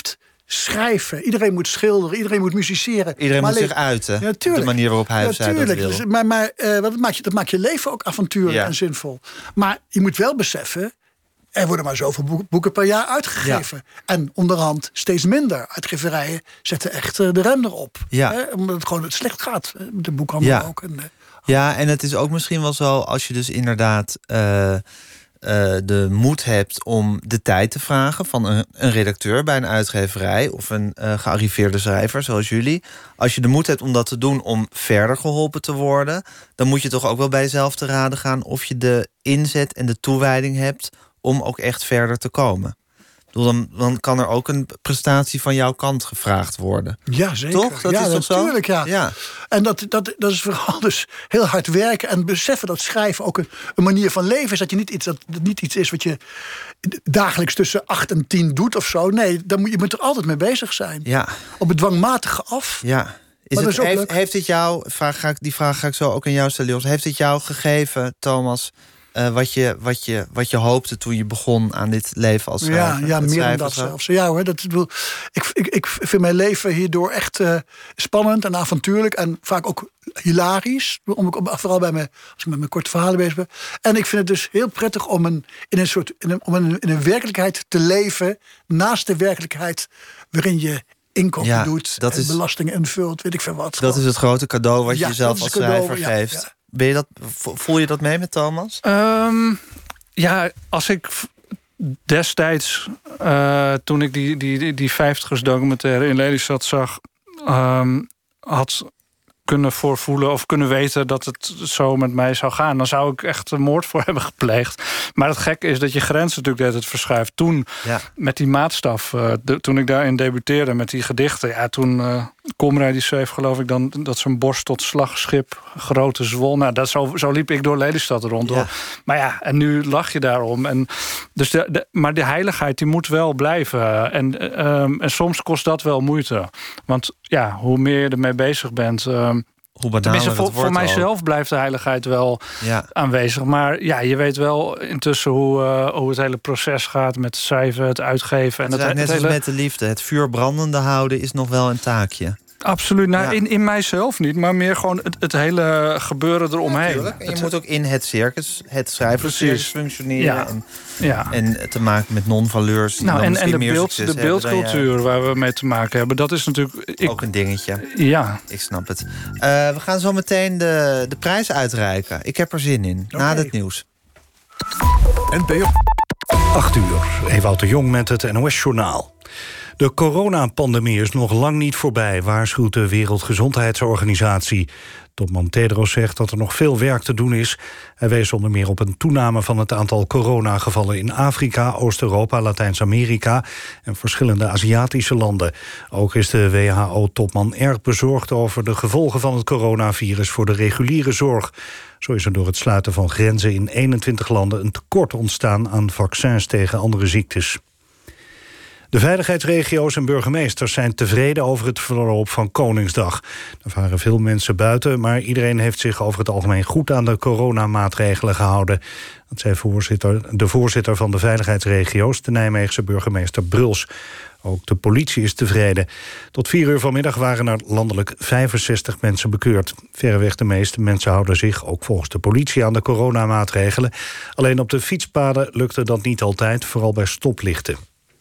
S4: schrijven. Iedereen moet schilderen, iedereen moet musiceren.
S6: Iedereen
S4: maar
S6: moet
S4: le-
S6: zich uiten.
S4: Ja,
S6: op de manier waarop hij of zij dat wil.
S4: Dus, maar maar uh, dat, maakt je, dat maakt je leven ook avontuurlijk
S6: Ja.
S4: en zinvol. Maar je moet wel beseffen, er worden maar zoveel boek- boeken per jaar uitgegeven. Ja. En onderhand steeds minder. Uitgeverijen zetten echt uh, de rem erop.
S6: Ja.
S4: Hè, omdat het gewoon het slecht gaat. Met de boekhandel
S6: Ja.
S4: ook. En, uh,
S6: Ja, en het is ook misschien wel zo als je dus inderdaad uh, uh, de moed hebt om de tijd te vragen van een, een redacteur bij een uitgeverij of een uh, gearriveerde schrijver zoals jullie. Als je de moed hebt om dat te doen om verder geholpen te worden, dan moet je toch ook wel bij jezelf te raden gaan of je de inzet en de toewijding hebt om ook echt verder te komen. Dan, dan kan er ook een prestatie van jouw kant gevraagd worden.
S4: Ja, zeker.
S6: Toch? Dat
S4: ja,
S6: is toch zo?
S4: natuurlijk, ja.
S6: Ja.
S4: En dat, dat, dat is vooral dus heel hard werken en beseffen dat schrijven ook een, een manier van leven is. Dat je niet iets, dat het niet iets is wat je dagelijks tussen acht en tien doet of zo. Nee, dan moet, je moet er altijd mee bezig zijn.
S6: Ja.
S4: Op het dwangmatige af.
S6: Ja. Is
S4: Maar
S6: het,
S4: dat is ook
S6: heeft,
S4: leuk.
S6: heeft dit jou, vraag ga ik, die vraag ga ik zo ook aan jou stellen, Jos. Heeft dit jou gegeven, Thomas, uh, wat, je, wat, je, wat je hoopte toen je begon aan dit leven als schrijver?
S4: Ja, ja
S6: Het
S4: meer dan dat
S6: schrijverschap?
S4: zelfs. Ja hoor, dat, ik, bedoel, ik, ik, ik vind mijn leven hierdoor echt uh, spannend en avontuurlijk. En vaak ook hilarisch. Om ik, vooral bij me, als ik met mijn korte verhalen bezig ben. En ik vind het dus heel prettig om, een, in, een soort, in, een, om een, in een werkelijkheid te leven. Naast de werkelijkheid waarin je inkomen
S6: Ja,
S4: doet.
S6: dat
S4: En
S6: is-
S4: belastingen invult, weet ik veel wat.
S6: Dat is het grote cadeau wat je
S4: Ja,
S6: jezelf
S4: dat is
S6: als
S4: het cadeau,
S6: schrijver
S4: ja,
S6: geeft.
S4: ja.
S6: Ben je dat, vo- voel je dat mee met Thomas?
S5: Um, ja, als ik v- destijds, uh, toen ik die, die, die, die vijftigers documentaire in Lelystad zag, um, had kunnen voorvoelen of kunnen weten dat het zo met mij zou gaan, dan zou ik echt een moord voor hebben gepleegd. Maar het gekke is dat je grens natuurlijk dat het verschuift. Toen,
S6: Ja.
S5: met die maatstaf, uh, de, toen ik daarin debuteerde met die gedichten, ja, toen uh, Komrij die schreef, geloof ik dan, dat zijn borst tot slagschip grote zwol. Nou, dat zo, zo liep ik door Lelystad rond.
S6: Ja.
S5: Hoor. Maar ja, en nu lach je daarom. En dus de, de, maar de heiligheid die moet wel blijven. En, um, en soms kost dat wel moeite. Want ja, hoe meer je ermee bezig bent, um,
S6: Hoe banaler
S5: tenminste
S6: het
S5: voor,
S6: wordt
S5: voor
S6: ook.
S5: mijzelf blijft de heiligheid wel
S6: Ja.
S5: aanwezig. Maar ja, je weet wel intussen hoe, uh, hoe het hele proces gaat met het schrijven, het uitgeven. En
S6: Het
S5: het,
S6: is net
S5: het
S6: als
S5: hele...
S6: met de liefde. Het vuur brandende houden is nog wel een taakje.
S5: Absoluut. Nou,
S6: Ja.
S5: in, in mijzelf niet, maar meer gewoon het, het hele gebeuren eromheen.
S6: Tuurlijk. En je
S5: Het-
S6: moet ook in het circus, het schrijverscircus
S5: Precies.
S6: functioneren.
S5: Ja.
S6: En,
S5: ja.
S6: en te maken met non-valeurs. die
S5: Nou,
S6: dan
S5: en, en
S6: misschien
S5: de,
S6: meer
S5: beeld,
S6: succes
S5: de
S6: hebben dan jij.
S5: beeldcultuur waar we mee te maken hebben, dat is natuurlijk. Ik,
S6: Ook een dingetje.
S5: ja.
S6: Ik snap het. Uh, we gaan zo meteen de, de prijs uitreiken. Ik heb er zin in. Na
S4: Oké.
S6: het nieuws.
S1: N P O.
S3: acht uur, Ewout de Jong met het N O S-journaal. De coronapandemie is nog lang niet voorbij, waarschuwt de Wereldgezondheidsorganisatie. Topman Tedros zegt dat er nog veel werk te doen is. Hij wees onder meer op een toename van het aantal coronagevallen in Afrika, Oost-Europa, Latijns-Amerika en verschillende Aziatische landen. Ook is de W H O-topman erg bezorgd over de gevolgen van het coronavirus voor de reguliere zorg. Zo is er door het sluiten van grenzen in eenentwintig landen een tekort ontstaan aan vaccins tegen andere ziektes. De veiligheidsregio's en burgemeesters zijn tevreden over het verloop van Koningsdag. Er waren veel mensen buiten, maar iedereen heeft zich over het algemeen goed aan de coronamaatregelen gehouden. Dat zei voorzitter, de voorzitter van de veiligheidsregio's, de Nijmeegse burgemeester Bruls. Ook de politie is tevreden. Tot vier uur vanmiddag waren er landelijk vijfenzestig mensen bekeurd. Verreweg de meeste mensen houden zich, ook volgens de politie, aan de coronamaatregelen. Alleen op de fietspaden lukte dat niet altijd, vooral bij stoplichten.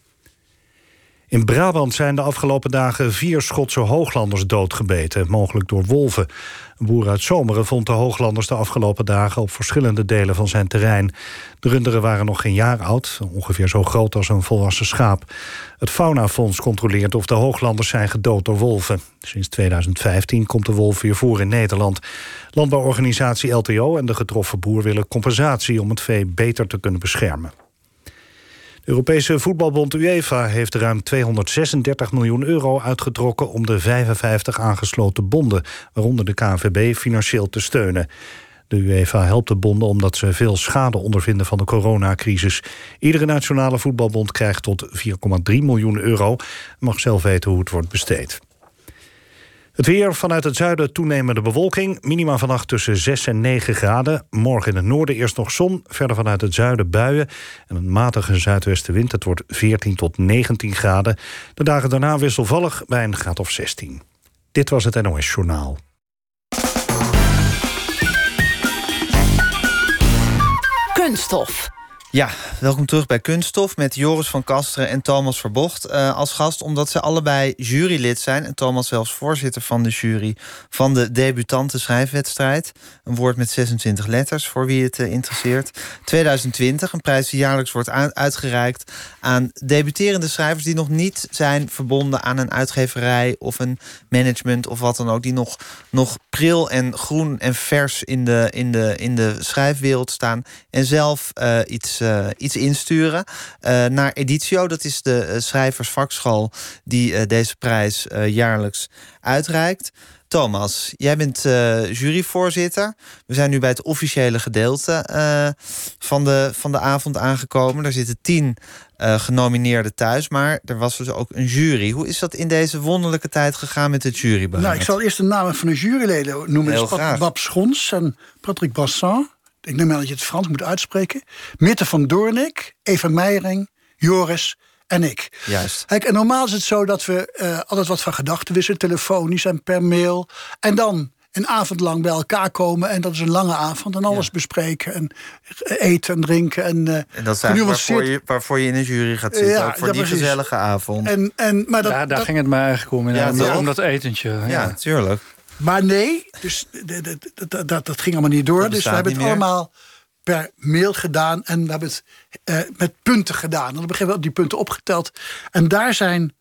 S3: In Brabant zijn de afgelopen dagen vier Schotse hooglanders doodgebeten, mogelijk door wolven. Een boer uit Zomeren vond de hooglanders de afgelopen dagen op verschillende delen van zijn terrein. De runderen waren nog geen jaar oud, ongeveer zo groot als een volwassen schaap. Het Faunafonds controleert of de hooglanders zijn gedood door wolven. Sinds tweeduizend vijftien komt de wolf weer voor in Nederland. Landbouworganisatie L T O en de getroffen boer willen compensatie om het vee beter te kunnen beschermen. De Europese voetbalbond UEFA heeft ruim tweehonderdzesendertig miljoen euro uitgetrokken om de vijfenvijftig aangesloten bonden, waaronder de K N V B, financieel te steunen. De UEFA helpt de bonden omdat ze veel schade ondervinden van de coronacrisis. Iedere nationale voetbalbond krijgt tot vier komma drie miljoen euro en mag zelf weten hoe het wordt besteed. Het weer, vanuit het zuiden toenemende bewolking. Minima vannacht tussen zes en negen graden. Morgen in het noorden eerst nog zon. Verder vanuit het zuiden buien. En een matige zuidwestenwind. Het wordt veertien tot negentien graden. De dagen daarna wisselvallig bij een graad of zestien. Dit was het N O S Journaal.
S7: Kunststof.
S6: Ja, welkom terug bij Kunststof met Joris van Kasteren en Thomas Verbocht uh, als gast, omdat ze allebei jurylid zijn en Thomas zelfs voorzitter van de jury van de debutanten schrijfwedstrijd. Een woord met zesentwintig letters voor wie het uh, interesseert. tweeduizend twintig, een prijs die jaarlijks wordt uitgereikt aan debuterende schrijvers die nog niet zijn verbonden aan een uitgeverij of een management of wat dan ook, die nog, nog pril en groen en vers in de, in de, in de schrijfwereld staan en zelf uh, iets Uh, iets insturen uh, naar Editio. Dat is de uh, schrijversvakschool die uh, deze prijs uh, jaarlijks uitreikt. Thomas, jij bent uh, juryvoorzitter. We zijn nu bij het officiële gedeelte uh, van, de, van de avond aangekomen. Er zitten tien uh, genomineerden thuis, maar er was dus ook een jury. Hoe is dat in deze wonderlijke tijd gegaan met het juryberaad?
S4: Nou, ik zal eerst de namen van de juryleden noemen.
S6: Heel
S4: dus
S6: graag.
S4: Bab Schons en Patrick Brassin. Ik neem aan dat je het Frans moet uitspreken. Mitte van Doornik, Eva Meijering, Joris en ik.
S6: Juist.
S4: Kijk, en normaal is het zo dat we uh, altijd wat van gedachten wisselen, telefonisch en per mail. En dan een avond lang bij elkaar komen. En dat is een lange avond. En alles ja. bespreken. En eten en drinken. En, uh,
S6: en dat is eigenlijk waarvoor je, waarvoor je in een jury gaat zitten. Ja, ook voor die precies. gezellige avond.
S4: En, en, maar dat,
S5: ja, daar
S4: dat,
S5: ging het mij eigenlijk om. Ja,
S6: ja,
S5: om dat etentje. Ja,
S6: ja tuurlijk.
S4: Maar nee, dus dat, dat, dat ging allemaal niet door. Dus we hebben het meer. allemaal per mail gedaan. En we hebben het uh, met punten gedaan. En op een gegeven moment die punten opgeteld. En daar zijn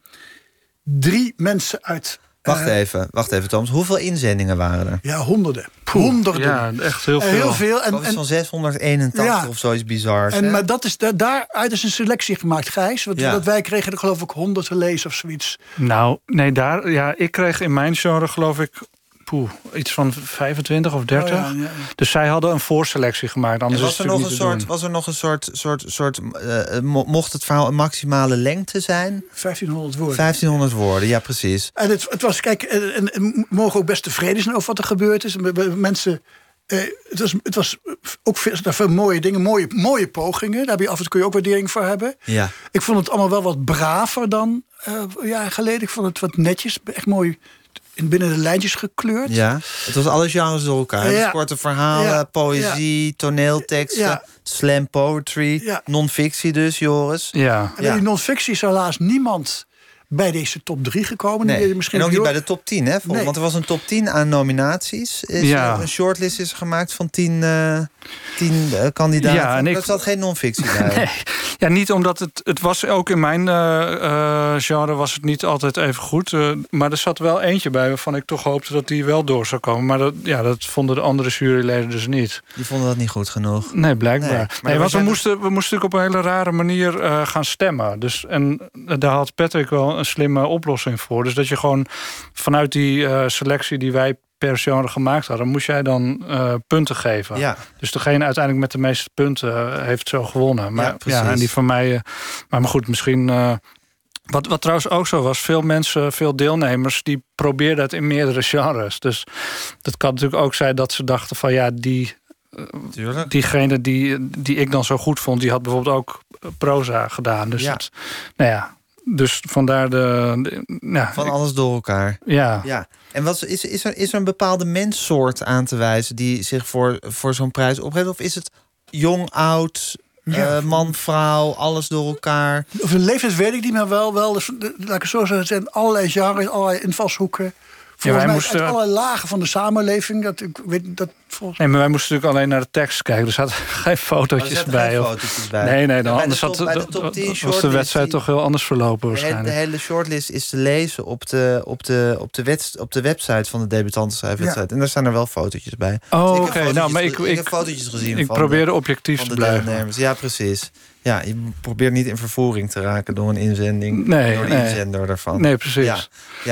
S4: drie mensen uit...
S6: Wacht uh, even, wacht even Thomas. Hoeveel inzendingen waren er?
S4: Ja, honderden. Poeh, honderden.
S5: Ja, echt heel veel.
S4: Uh, heel veel.
S6: En, en van zeshonderdeenentachtig ja, of zoiets bizars.
S4: En, maar dat is, daaruit is een selectie gemaakt, Gijs. Want ja. dat wij kregen er geloof ik honderd te lezen of zoiets.
S5: Nou, nee, daar, ja, ik kreeg in mijn genre geloof ik... Poeh, iets van vijfentwintig of dertig. Oh ja, ja. Dus zij hadden een voorselectie gemaakt. Anders
S6: was, er nog een soort, was er nog een soort... soort, soort uh, mocht het verhaal een maximale lengte zijn?
S4: vijftienhonderd woorden.
S6: vijftienhonderd woorden, ja precies.
S4: En het, het was, kijk, en, en, en mogen ook best tevreden zijn over wat er gebeurd is. Mensen... Uh, het, was, het was ook veel, veel mooie dingen, mooie, mooie pogingen. Daar heb je af en toe kun je ook waardering voor hebben.
S6: Ja.
S4: Ik vond het allemaal wel wat braver dan uh, een jaar geleden. Ik vond het wat netjes, echt mooi... binnen de lijntjes gekleurd.
S6: Ja, het was alle genres door elkaar. Ja. Dus korte verhalen, ja. poëzie, ja. toneelteksten, ja. slam poetry, ja. non-fictie dus, Joris.
S5: Ja.
S4: En ja. die non-fictie is helaas niemand bij deze top drie gekomen.
S6: Nee.
S4: Die misschien
S6: en ook niet
S4: Jor-
S6: bij de top tien, hè? Nee. Want er was een top tien aan nominaties. Is
S5: ja.
S6: Een shortlist is gemaakt van tien, uh, tien uh, kandidaten. Ja, en ik... Er zat geen non-fictie bij.
S5: Nee. Ja, niet omdat het... Het was ook in mijn uh, uh, genre was het niet altijd even goed. Uh, maar er zat wel eentje bij waarvan ik toch hoopte dat die wel door zou komen. Maar dat, ja, dat vonden de andere juryleden dus niet.
S6: Die vonden dat niet goed genoeg?
S5: Nee, blijkbaar. Nee, nee want we
S6: zijn...
S5: moesten, we moesten natuurlijk op een hele rare manier uh, gaan stemmen. Dus, en uh, daar had Patrick wel een slimme oplossing voor. Dus dat je gewoon vanuit die uh, selectie die wij per genre gemaakt hadden, moest jij dan uh, punten geven. Ja. Dus degene uiteindelijk met de meeste punten uh, heeft zo gewonnen. Maar ja, ja en die van mij... Uh, maar, maar goed, misschien... Uh, wat, wat trouwens ook zo was, veel mensen, veel deelnemers, die probeerden het in meerdere genres. Dus dat kan natuurlijk ook zijn dat ze dachten van ja, die... Uh, diegene die, die ik dan zo goed vond, die had bijvoorbeeld ook proza gedaan. Dus ja. Het, nou ja... Dus vandaar de... de ja,
S6: van alles door elkaar.
S5: Ja.
S6: ja. En wat, is, is, er, is er een bepaalde menssoort aan te wijzen die zich voor, voor zo'n prijs opgeeft? Of is het jong, oud, ja. uh, man, vrouw, alles door elkaar?
S4: Of de leeftijd weet ik niet, maar wel, wel dus, laat ik het zo zeggen, het zijn allerlei genres, allerlei invalshoeken. Volgens ja, wij mij moesten... uit allerlei lagen van de samenleving. Dat, ik weet, dat, volgens...
S5: Nee, maar wij moesten natuurlijk alleen naar de tekst kijken. Er zaten geen fotootjes
S6: oh,
S5: bij.
S6: Geen
S5: of...
S6: fotootjes bij.
S5: Nee, nee, dan
S6: ja,
S5: anders
S6: top,
S5: had de, de, de, was de wedstrijd die... toch heel anders verlopen waarschijnlijk.
S6: De hele shortlist is te lezen op de, op de, op de, wet, op de website van de debutantenschrijfwedstrijd. Ja. En daar staan er wel fotootjes bij.
S5: Oh,
S6: dus
S5: oké. Okay. Nou, maar ik,
S6: ik,
S5: ik
S6: heb fotootjes gezien
S5: ik
S6: van
S5: probeer
S6: de,
S5: objectief
S6: van
S5: te
S6: de
S5: blijven.
S6: Deelnemers. Ja, precies. Ja, je probeert niet in vervoering te raken door een inzending.
S5: Nee,
S6: door de
S5: nee.
S6: inzender daarvan.
S5: Nee, precies.
S6: Ja, ja.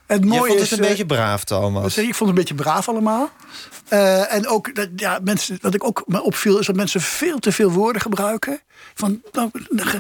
S4: Het mooie
S6: Jij vond
S4: is,
S6: het een
S4: uh,
S6: beetje braaf, Thomas.
S4: Ik vond het een beetje braaf allemaal. Uh, en ook, dat, ja, mensen, wat ik ook me opviel, is dat mensen veel te veel woorden gebruiken. Van, nou,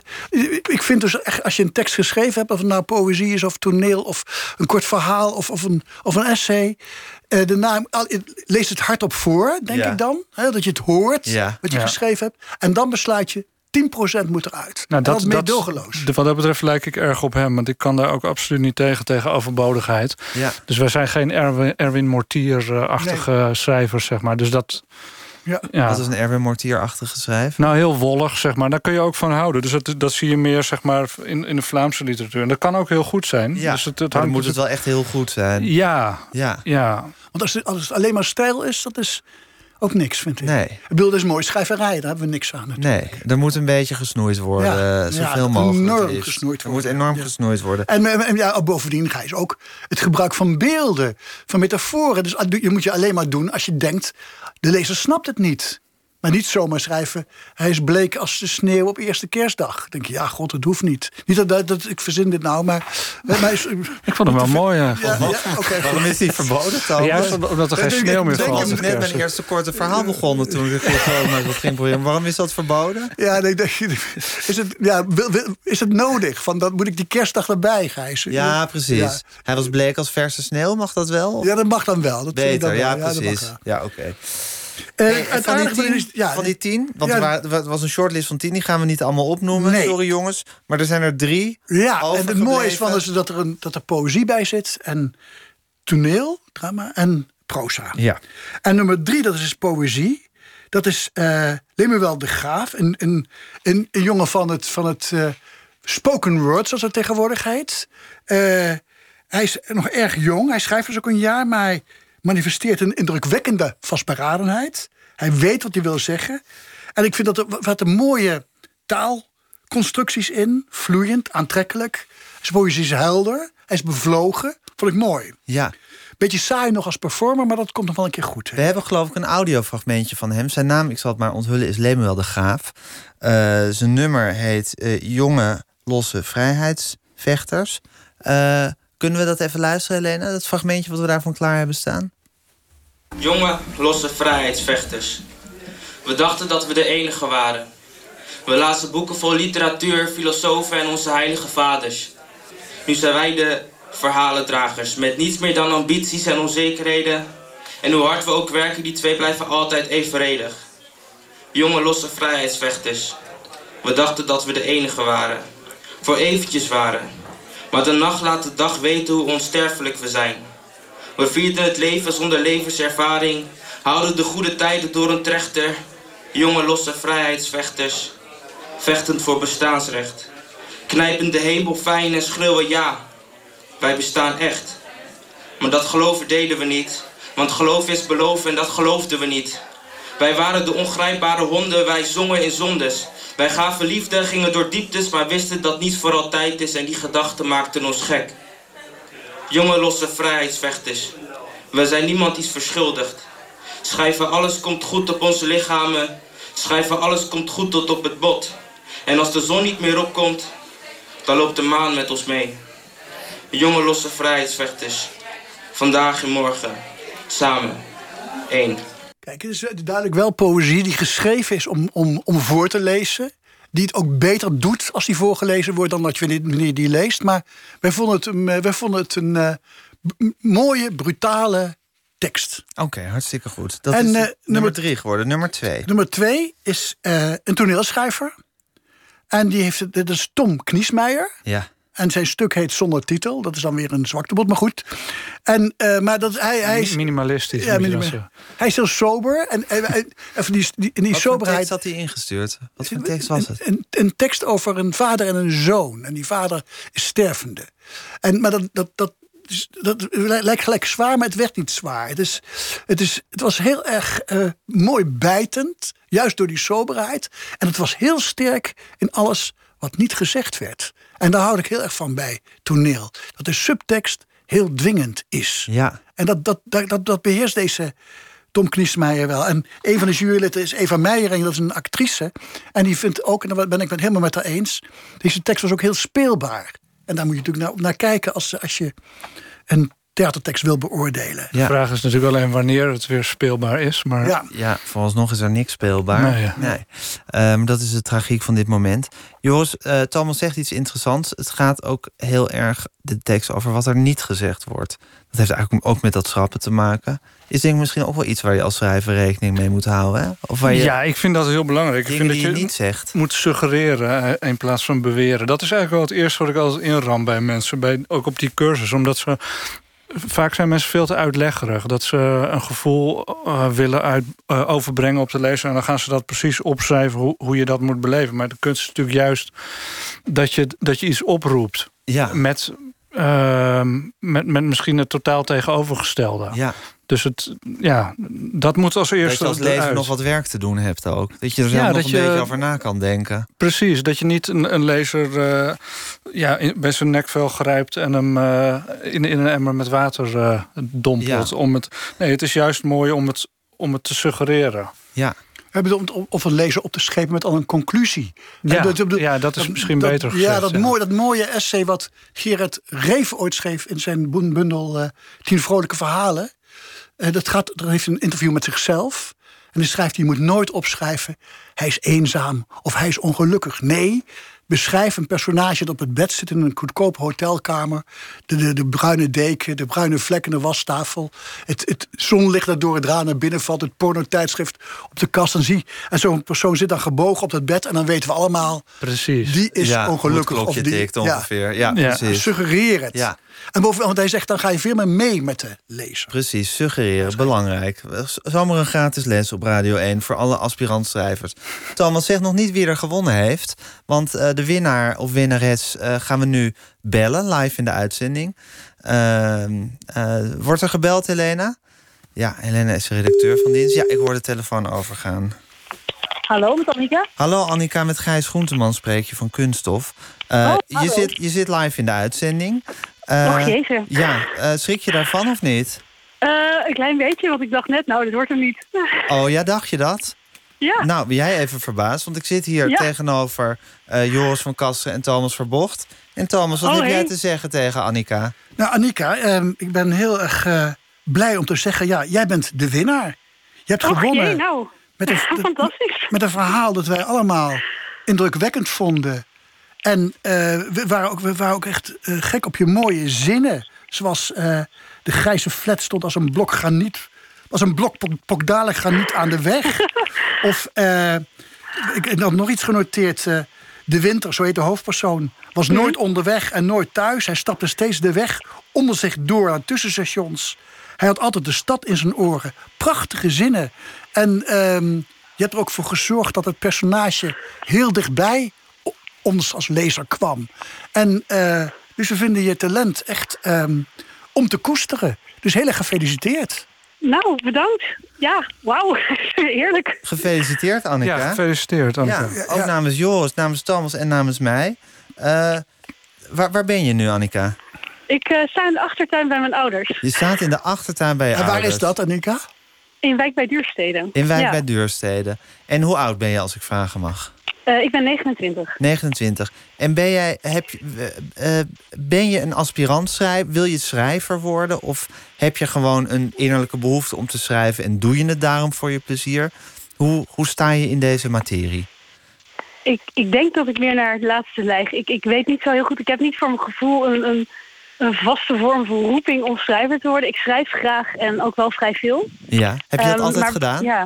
S4: ik vind dus echt, als je een tekst geschreven hebt, of het nou poëzie is, of toneel, of een kort verhaal, of, of, een, of een essay. Uh, de naam, lees het hardop voor, denk
S6: ja.
S4: ik dan. Hè, dat je het hoort,
S6: ja.
S4: wat je
S5: ja.
S4: geschreven hebt. En dan besluit je, tien procent moet eruit.
S5: Nou, dat,
S4: dat is meer
S5: dat,
S4: doorgeloos.
S5: Wat dat betreft lijk ik erg op hem. Want ik kan daar ook absoluut niet tegen, tegen overbodigheid.
S6: Ja.
S5: Dus wij zijn geen Erwin, Erwin Mortier-achtige nee. schrijvers, zeg maar. Dus dat...
S4: Ja.
S5: Ja.
S6: Dat is een Erwin Mortier-achtige schrijf.
S5: Nou, heel wollig, zeg maar. Daar kun je ook van houden. Dus dat, dat zie je meer, zeg maar, in, in de Vlaamse literatuur. En dat kan ook heel goed zijn.
S6: Ja,
S5: dus het, het
S6: maar dan moet
S5: dus
S6: het wel echt heel goed zijn.
S5: Ja,
S6: ja.
S5: ja.
S4: Want als het, als het alleen maar stijl is, dat is ook niks, vind ik.
S6: Nee.
S4: Ik bedoel, dat is mooi schrijverij, daar hebben we niks aan. Natuurlijk.
S6: Nee, er moet een beetje gesnoeid worden. Ja, zoveel ja, mogelijk.
S4: Enorm gesnoeid worden.
S6: Er moet enorm ja. gesnoeid worden.
S4: En, en ja, bovendien, Gijs, ook het gebruik van beelden, van metaforen. Dus je moet je alleen maar doen als je denkt, de lezer snapt het niet. Maar niet zomaar schrijven, hij is bleek als de sneeuw op eerste kerstdag. Dan denk je, ja, god, dat hoeft niet. Niet dat, dat, dat ik verzin dit nou, maar... maar is,
S5: ik vond hem wel mooi, ja.
S4: ja, ja okay.
S6: Waarom is die verboden dan?
S5: Juist omdat er geen sneeuw meer valt.
S6: Ik heb net mijn eerste korte verhaal begonnen toen ik het maar wat ging proberen. Waarom is dat verboden?
S4: Ja, nee, is, het, ja, is het nodig? Van, dat moet ik die kerstdag erbij, Gijs?
S6: Ja, precies. Ja. Hij was bleek als verse sneeuw, mag dat wel?
S4: Ja, dat mag dan wel. Dat
S6: Beter,
S4: dan
S6: ja,
S4: wel.
S6: precies.
S4: Ja,
S6: ja oké. Okay.
S4: Uh,
S6: hey, van, die tien, ja, van die tien, want ja, er was, was een shortlist van tien, die gaan we niet allemaal opnoemen, nee. sorry jongens. Maar er zijn er drie.
S4: Ja, en het mooie is van, is dat, er een, dat er poëzie bij zit, en toneel, drama en proza.
S6: Ja.
S4: En nummer drie, dat is dus poëzie. Dat is uh, Lemuel de Graaf, een, een, een, een jongen van het, van het uh, spoken word, zoals het tegenwoordig heet. Uh, hij is nog erg jong, hij schrijft dus ook een jaar, maar hij manifesteert een indrukwekkende vastberadenheid. Hij weet wat hij wil zeggen. En ik vind dat er wat een mooie taalconstructies in. Vloeiend, aantrekkelijk. Zijn poëzie is helder. Hij is bevlogen. Vond ik mooi.
S6: Ja.
S4: Beetje saai nog als performer, maar dat komt nog wel een keer goed. Hè?
S6: We hebben geloof ik een audiofragmentje van hem. Zijn naam, ik zal het maar onthullen, is Lemuel de Graaf. Uh, zijn nummer heet uh, Jonge Losse Vrijheidsvechters. Uh, Kunnen we dat even luisteren, Helena? Dat fragmentje wat we daarvan klaar hebben staan?
S8: Jonge, losse vrijheidsvechters. We dachten dat we de enige waren. We lazen boeken vol literatuur, filosofen en onze heilige vaders. Nu zijn wij de verhalendragers, met niets meer dan ambities en onzekerheden. En hoe hard we ook werken, die twee blijven altijd evenredig. Jonge, losse vrijheidsvechters. We dachten dat we de enige waren. Voor eventjes waren. Maar de nacht laat de dag weten hoe onsterfelijk we zijn. We vierden het leven zonder levenservaring. Houden de goede tijden door een trechter. Jonge losse vrijheidsvechters. Vechtend voor bestaansrecht. Knijpen de hemel fijn en schreeuwen ja. Wij bestaan echt. Maar dat geloven deden we niet. Want geloof is beloven en dat geloofden we niet. Wij waren de ongrijpbare honden, wij zongen in zondes. Wij gaven liefde, gingen door dieptes, maar wisten dat niets voor altijd is en die gedachten maakten ons gek. Jonge losse vrijheidsvechters, we zijn niemand iets verschuldigd. Schrijven alles komt goed op onze lichamen, schrijven alles komt goed tot op het bot. En als de zon niet meer opkomt, dan loopt de maan met ons mee. Jonge losse vrijheidsvechters, vandaag en morgen, samen, één.
S4: Kijk, het is duidelijk wel poëzie die geschreven is om, om, om voor te lezen. Die het ook beter doet als die voorgelezen wordt dan dat je wanneer je die leest. Maar wij vonden het, wij vonden het een uh, b- mooie, brutale tekst.
S6: Oké, okay, hartstikke goed. Dat
S4: en,
S6: is
S4: uh,
S6: nummer, nummer drie geworden. Nummer twee.
S4: Nummer twee is uh, een toneelschrijver. En die heeft, dat is Tom Kniesmeijer.
S6: Ja.
S4: En zijn stuk heet Zonder Titel. Dat is dan weer een zwaktebod, maar goed. En, uh, maar dat, hij, hij is,
S5: minimalistisch.
S4: Ja, minima- hij is heel sober. En, en, en, en die, die, die
S6: Wat
S4: soberheid.
S6: voor tekst had hij ingestuurd? Wat voor tekst was het?
S4: Een, een, een tekst over een vader en een zoon. En die vader is stervende. En, maar dat, dat, dat, dat lijkt gelijk zwaar, maar het werd niet zwaar. Het, is, het, is, het was heel erg uh, mooi bijtend. Juist door die soberheid. En het was heel sterk in alles wat niet gezegd werd. En daar houd ik heel erg van bij toneel. Dat de subtekst heel dwingend is.
S6: Ja.
S4: En dat, dat, dat, dat, dat beheerst deze Tom Kniesmeijer wel. En een van de juryleden is Eva Meijering, dat is een actrice. En die vindt ook, en daar ben ik het helemaal met haar eens, deze tekst was ook heel speelbaar. En daar moet je natuurlijk naar, naar kijken als, als je een theatertekst wil beoordelen.
S5: De vraag is natuurlijk alleen wanneer het weer speelbaar is. Maar...
S4: Ja.
S6: ja, vooralsnog is er niks speelbaar.
S5: Nee, ja.
S6: nee. Um, dat is de tragiek van dit moment. Joris, uh, Thomas zegt iets interessants. Het gaat ook heel erg de tekst over wat er niet gezegd wordt. Dat heeft eigenlijk ook met dat schrappen te maken. Is denk ik misschien ook wel iets waar je als schrijver rekening mee moet houden. Hè? Of waar je
S5: ja, ik vind dat heel belangrijk. Ik vind dat
S6: je,
S5: je
S6: niet zegt.
S5: moet suggereren in plaats van beweren. Dat is eigenlijk wel het eerste wat ik altijd inram bij mensen. Bij, ook op die cursus. Omdat ze... Vaak zijn mensen veel te uitleggerig. Dat ze een gevoel uh, willen uit, uh, overbrengen op de lezer. En dan gaan ze dat precies opschrijven hoe, hoe je dat moet beleven. Maar de kunst is natuurlijk juist dat je, dat je iets oproept.
S6: Ja.
S5: Met, uh, met, met misschien het totaal tegenovergestelde.
S6: Ja.
S5: Dus het, ja, dat moet als eerste.
S6: Dat je als lezer
S5: eruit.
S6: nog wat werk te doen hebt ook. Dat je er zelf
S5: ja,
S6: nog
S5: dat
S6: een
S5: je,
S6: beetje over na kan denken.
S5: Precies, dat je niet een, een lezer uh, ja, in, bij zijn nekvel grijpt en hem uh, in, in een emmer met water uh, dompelt.
S6: Ja.
S5: Om het, nee, het is juist mooi om het, om het te suggereren.
S6: Ja.
S4: We hebben of een lezer op te schepen met al een conclusie.
S5: Ja,
S4: dat, dat,
S5: ja, dat is misschien
S4: dat,
S5: beter gezegd.
S4: Ja, dat,
S5: ja.
S4: Mooie, dat mooie essay wat Gerard Reven ooit schreef in zijn bundel uh, Tien vrolijke verhalen. Uh, dat, gaat, dat heeft een interview met zichzelf. En dan schrijft hij, je moet nooit opschrijven... hij is eenzaam of hij is ongelukkig. Nee, beschrijf een personage dat op het bed zit in een goedkope hotelkamer. De, de, de bruine deken, de bruine vlekken, de wastafel. Het, het zonlicht dat door het raam naar binnen valt. Het pornotijdschrift op de kast. En, zie, en zo'n persoon zit dan gebogen op dat bed. En dan weten we allemaal,
S5: precies.
S4: Die is
S6: ja,
S4: ongelukkig.
S6: Of die tikt ongeveer. Ja, ja, precies.
S4: Suggereer het.
S6: Ja.
S4: En boven, want hij zegt, dan ga je veel meer mee met de lezer.
S6: Precies, suggereren, belangrijk. Zomaar een gratis les op Radio één voor alle aspirantschrijvers. Thomas zegt nog niet wie er gewonnen heeft. Want uh, de winnaar of winnares uh, gaan we nu bellen, live in de uitzending. Uh, uh, wordt er gebeld, Helena? Ja, Helena is de redacteur van dienst. Ja, ik hoor de telefoon overgaan.
S9: Hallo, met Annika.
S6: Hallo Annika, met Gijs Groenteman spreek je van Kunststof. Uh, oh, je, zit, je zit live in de uitzending. Uh,
S9: Och, jezus.
S6: Ja, uh, schrik je daarvan of niet?
S9: Uh, een klein beetje, want ik dacht net, nou, dit wordt hem niet.
S6: Oh, ja, dacht je dat?
S9: Ja.
S6: Nou, ben jij even verbaasd, want ik zit hier ja. tegenover uh, Joris van Kasteren en Thomas Verbocht. En Thomas, wat oh, heb hey. jij te zeggen tegen Annika?
S4: Nou, Annika, um, ik ben heel erg uh, blij om te zeggen, ja, jij bent de winnaar. Je hebt
S9: Och,
S4: gewonnen.
S9: Jee, nou.
S4: Met een,
S9: fantastisch.
S4: Met een verhaal dat wij allemaal indrukwekkend vonden. En uh, we, waren ook, we waren ook echt uh, gek op je mooie zinnen. Zoals uh, de grijze flat stond als een blok graniet. Als een blok pokdalig graniet aan de weg. Of, uh, ik heb nog iets genoteerd. Uh, de winter, zo heet de hoofdpersoon, was nooit onderweg en nooit thuis. Hij stapte steeds de weg onder zich door aan tussenstations. Hij had altijd de stad in zijn oren. Prachtige zinnen. En um, je hebt er ook voor gezorgd dat het personage heel dichtbij ons als lezer kwam. En uh, dus we vinden je talent echt um, om te koesteren. Dus heel erg gefeliciteerd.
S9: Nou, bedankt. Ja, wauw. Heerlijk.
S6: Gefeliciteerd, Annika.
S5: Ja, gefeliciteerd, Annika.
S6: Ja, ook namens Joris, namens Thomas en namens mij. Uh, waar, waar ben je nu, Annika?
S9: Ik uh, sta in de achtertuin bij mijn ouders.
S6: Je staat in de achtertuin bij je
S4: en waar
S6: ouders.
S4: Waar is dat, Annika?
S9: In Wijk bij Duurstede.
S6: In Wijk
S9: ja.
S6: bij Duurstede. En hoe oud ben je, als ik vragen mag?
S9: Uh, ik ben negenentwintig.
S6: negenentwintig. En ben jij, heb je, uh, ben je een aspirant schrijver? Wil je schrijver worden? Of heb je gewoon een innerlijke behoefte om te schrijven en doe je het daarom voor je plezier? Hoe, hoe sta je in deze materie?
S9: Ik, ik denk dat ik meer naar het laatste neig. Ik, ik weet niet zo heel goed. Ik heb niet voor mijn gevoel een, een, een vaste vorm van roeping om schrijver te worden. Ik schrijf graag en ook wel vrij veel.
S6: Ja, heb je dat um, altijd
S9: maar,
S6: gedaan?
S9: Ja.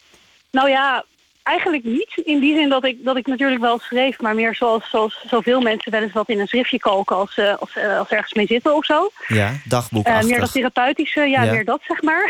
S9: Nou ja, eigenlijk niet. In die zin dat ik, dat ik natuurlijk wel schreef, maar meer zoals, zoals zoveel mensen wel eens wat in een schriftje kalken als, uh, als, uh, als ergens mee zitten of zo.
S6: Ja, dagboekachtig.
S9: Uh, meer dat therapeutische, ja, ja, meer dat zeg maar.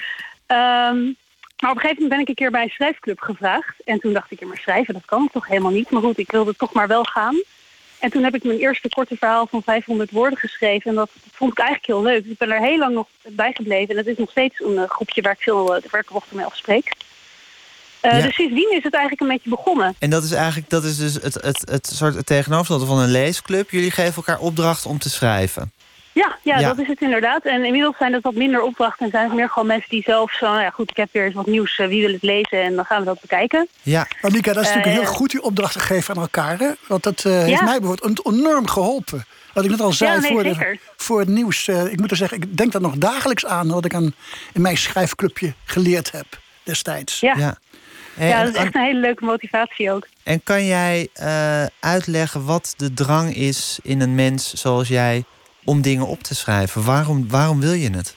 S9: um, maar op een gegeven moment ben ik een keer bij een schrijfclub gevraagd. En toen dacht ik, ja, maar schrijven, dat kan ik toch helemaal niet. Maar goed, ik wilde toch maar wel gaan. En toen heb ik mijn eerste korte verhaal van vijfhonderd woorden geschreven. En dat, dat vond ik eigenlijk heel leuk. Dus ik ben er heel lang nog bij gebleven. En dat is nog steeds een uh, groepje waar ik veel uh, waar ik often mee afspreek. Uh, ja. Dus sindsdien is het eigenlijk een beetje begonnen.
S6: En dat is eigenlijk dat is dus het, het, het soort het tegenovergestelde van een leesclub. Jullie geven elkaar opdrachten om te schrijven.
S9: Ja, ja,
S6: ja,
S9: dat is het inderdaad. En inmiddels zijn het wat minder opdrachten. En zijn het meer gewoon mensen die zelf zo... Nou ja, goed, ik heb weer eens wat nieuws. Uh, wie wil het lezen? En dan gaan we dat bekijken.
S6: Ja.
S4: Annika, dat is natuurlijk
S9: uh,
S4: heel goed die opdrachten geven aan elkaar. Hè? Want dat uh, heeft ja. mij bijvoorbeeld enorm geholpen. Wat ik net al zei
S9: Ja, nee,
S4: voor, de,
S9: zeker.
S4: voor het nieuws. Uh, ik moet er zeggen, ik denk daar nog dagelijks aan... wat ik aan, in mijn schrijfclubje geleerd heb destijds.
S9: Ja,
S6: Ja.
S9: ja.
S6: En,
S9: ja dat is
S6: en,
S9: echt een hele leuke motivatie ook.
S6: en kan jij uh, uitleggen wat de drang is in een mens zoals jij... om dingen op te schrijven? Waarom, waarom wil je het?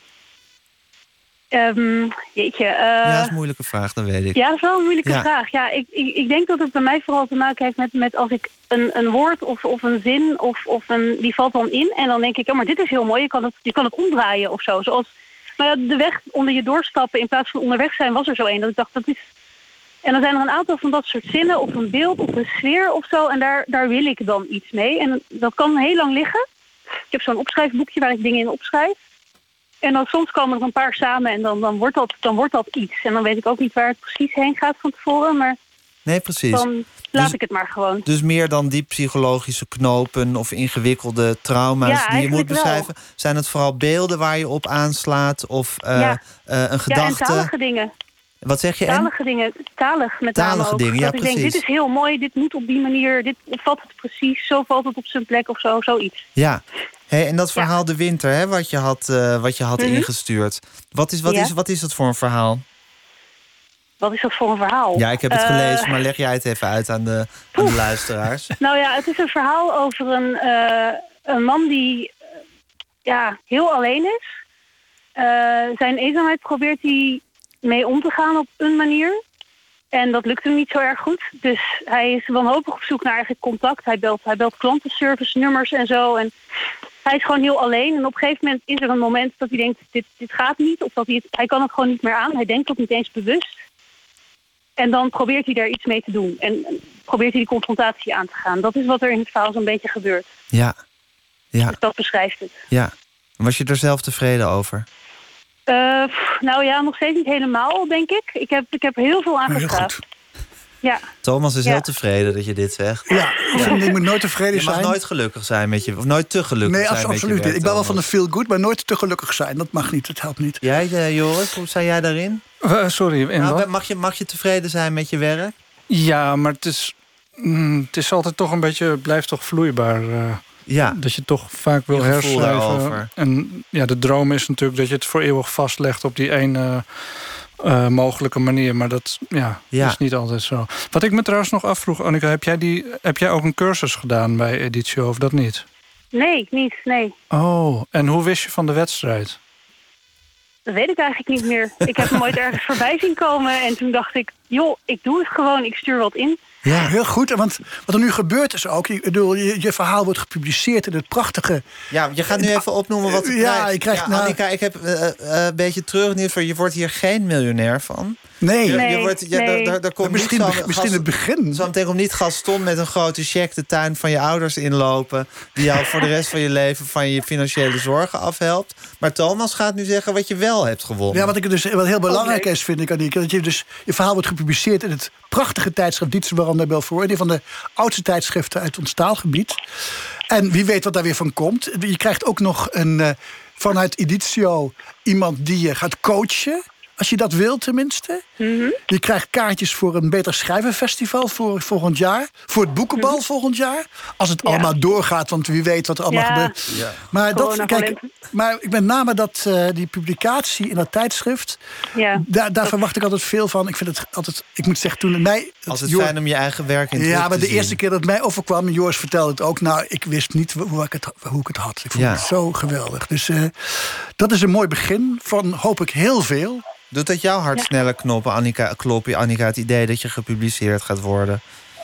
S9: Um, jeetje. Uh,
S6: ja, dat is een moeilijke vraag, dat weet ik.
S9: Ja, dat is wel een moeilijke
S6: ja.
S9: vraag. Ja, ik, ik, ik denk dat het bij mij vooral te maken heeft met, met als ik een, een woord of, of een zin of, of een, die valt dan in. En dan denk ik, ja, maar dit is heel mooi. Je kan het, je kan het omdraaien of zo. Zoals nou ja, de weg onder je doorstappen in plaats van onderweg zijn was er zo een. Dat ik dacht, dat is... En dan zijn er een aantal van dat soort zinnen of een beeld of een sfeer of zo. En daar, daar wil ik dan iets mee. En dat kan heel lang liggen. Ik heb zo'n opschrijfboekje waar ik dingen in opschrijf. En dan soms komen er een paar samen en dan, dan, wordt dat, dan wordt dat iets. En dan weet ik ook niet waar het precies heen gaat van tevoren. Maar
S6: nee, precies.
S9: Dan laat
S6: dus,
S9: ik het maar gewoon.
S6: Dus meer dan die psychologische knopen of ingewikkelde trauma's
S9: ja,
S6: die je moet beschrijven.
S9: Wel.
S6: Zijn het vooral beelden waar je op aanslaat of uh,
S9: ja.
S6: uh, een gedachte?
S9: Ja, en talige dingen.
S6: Wat zeg je?
S9: Talige dingen, talig met name
S6: talige
S9: ook.
S6: dingen, ja,
S9: dat ik
S6: precies.
S9: denk, dit is heel mooi, dit moet op die manier, dit vat het precies, zo valt het op zijn plek of zo, zoiets.
S6: Ja. Hey, en dat verhaal
S9: ja.
S6: De Winter, hè, wat je had, uh, wat je had mm-hmm. ingestuurd. Wat is, wat,
S9: ja.
S6: is, wat is dat voor een verhaal?
S9: Wat is dat voor een verhaal?
S6: Ja, ik heb het
S9: uh,
S6: gelezen, maar leg jij het even uit aan de, aan de luisteraars.
S9: Nou ja, het is een verhaal over een, uh, een man die uh, ja, heel alleen is. Uh, zijn eenzaamheid probeert hij mee om te gaan op een manier. En dat lukt hem niet zo erg goed. Dus hij is wanhopig op zoek naar eigenlijk contact. Hij belt, hij belt klantenservice nummers en zo. En hij is gewoon heel alleen. En op een gegeven moment is er een moment dat hij denkt, dit, dit gaat niet. Of dat hij, het, hij kan het gewoon niet meer aan. Hij denkt dat niet eens bewust. En dan probeert hij daar iets mee te doen. En probeert hij die confrontatie aan te gaan. Dat is wat er in het verhaal zo'n beetje gebeurt.
S6: Ja. ja.
S9: Dus dat beschrijft het.
S6: Ja. Was je er zelf tevreden over?
S9: Uh, pff, nou ja, nog steeds niet helemaal, denk ik. Ik heb, ik heb heel veel aangeschreven. Ja.
S6: Thomas is
S9: ja.
S6: heel tevreden dat je dit zegt.
S4: Ja, ja. je moet nooit tevreden zijn.
S6: Je mag nooit gelukkig zijn met je, of nooit te gelukkig
S4: nee,
S6: zijn
S4: absoluut
S6: met je werk.
S4: Nee, ik ben wel van de feel good, maar nooit te gelukkig zijn. Dat mag niet, dat helpt niet.
S6: Jij, uh, Joris, hoe sta jij daarin?
S5: Uh, sorry, in
S6: nou,
S5: wat?
S6: Mag je, mag je tevreden zijn met je werk?
S5: Ja, maar het is, mm, het is altijd toch een beetje, blijft toch vloeibaar. Uh,
S6: ja.
S5: Dat je toch vaak wil herschrijven. En ja, de droom is natuurlijk dat je het voor eeuwig vastlegt op die ene uh, mogelijke manier. Maar dat ja,
S6: ja.
S5: is niet altijd zo. Wat ik me trouwens nog afvroeg, Annika, heb jij, die, heb jij ook een cursus gedaan bij Editio of dat niet?
S9: Nee, niet, nee.
S5: Oh, en hoe wist je van de wedstrijd?
S9: Dat weet ik eigenlijk niet meer. Ik heb hem ooit ergens voorbij zien komen en toen dacht ik, joh, ik doe het gewoon, ik stuur wat in.
S4: Ja, heel goed. Want wat er nu gebeurt is ook... Ik bedoel, je, je verhaal wordt gepubliceerd in het prachtige...
S6: Ja, je gaat nu even opnoemen wat het
S4: ja, ik krijg,
S6: ja,
S4: nou,
S6: Annika, ik heb uh, uh, een beetje terug. Je wordt hier geen miljonair van.
S4: Nee.
S6: Je,
S9: nee,
S6: je wordt, je,
S9: nee.
S6: daar, daar komt
S4: misschien
S6: niet zo,
S4: misschien
S6: gast,
S4: het begin.
S6: Zo meteen komt niet Gaston met een grote cheque de tuin van je ouders inlopen... die jou voor de rest van je leven van je financiële zorgen afhelpt. Maar Thomas gaat nu zeggen wat je wel hebt gewonnen.
S4: Ja, wat, ik dus, wat heel belangrijk okay. is, vind ik, Annika... dat je dus je verhaal wordt gepubliceerd in het prachtige tijdschrift Dietse Veranda Belfort... een van de oudste tijdschriften uit ons taalgebied. En wie weet wat daar weer van komt. Je krijgt ook nog een, uh, vanuit Editio iemand die je gaat coachen... Als je dat wil tenminste.
S9: Mm-hmm.
S4: Je krijgt kaartjes voor een Beter Schrijven Festival voor volgend jaar. Voor het Boekenbal mm-hmm. volgend jaar. Als het ja. allemaal doorgaat, want wie weet wat er allemaal ja. gebeurt. Ja. Maar, dat, kijk, maar met name dat, uh, die publicatie in dat tijdschrift...
S9: Ja.
S4: Daar, daar verwacht ik altijd veel van. Ik vind het altijd... Ik moet zeggen, toen het mij...
S6: Als het
S4: Joris,
S6: fijn om je eigen werk in te
S4: Ja, maar de
S6: zien.
S4: eerste keer dat het mij overkwam... Joris vertelde het ook. Nou, ik wist niet hoe ik het, hoe ik het had. Ik vond ja. het zo geweldig. Dus uh, dat is een mooi begin van, hoop ik, heel veel...
S6: Doet dat jouw hart ja. sneller knoppen, Annika, kloppen, Annika, het idee dat je gepubliceerd gaat worden?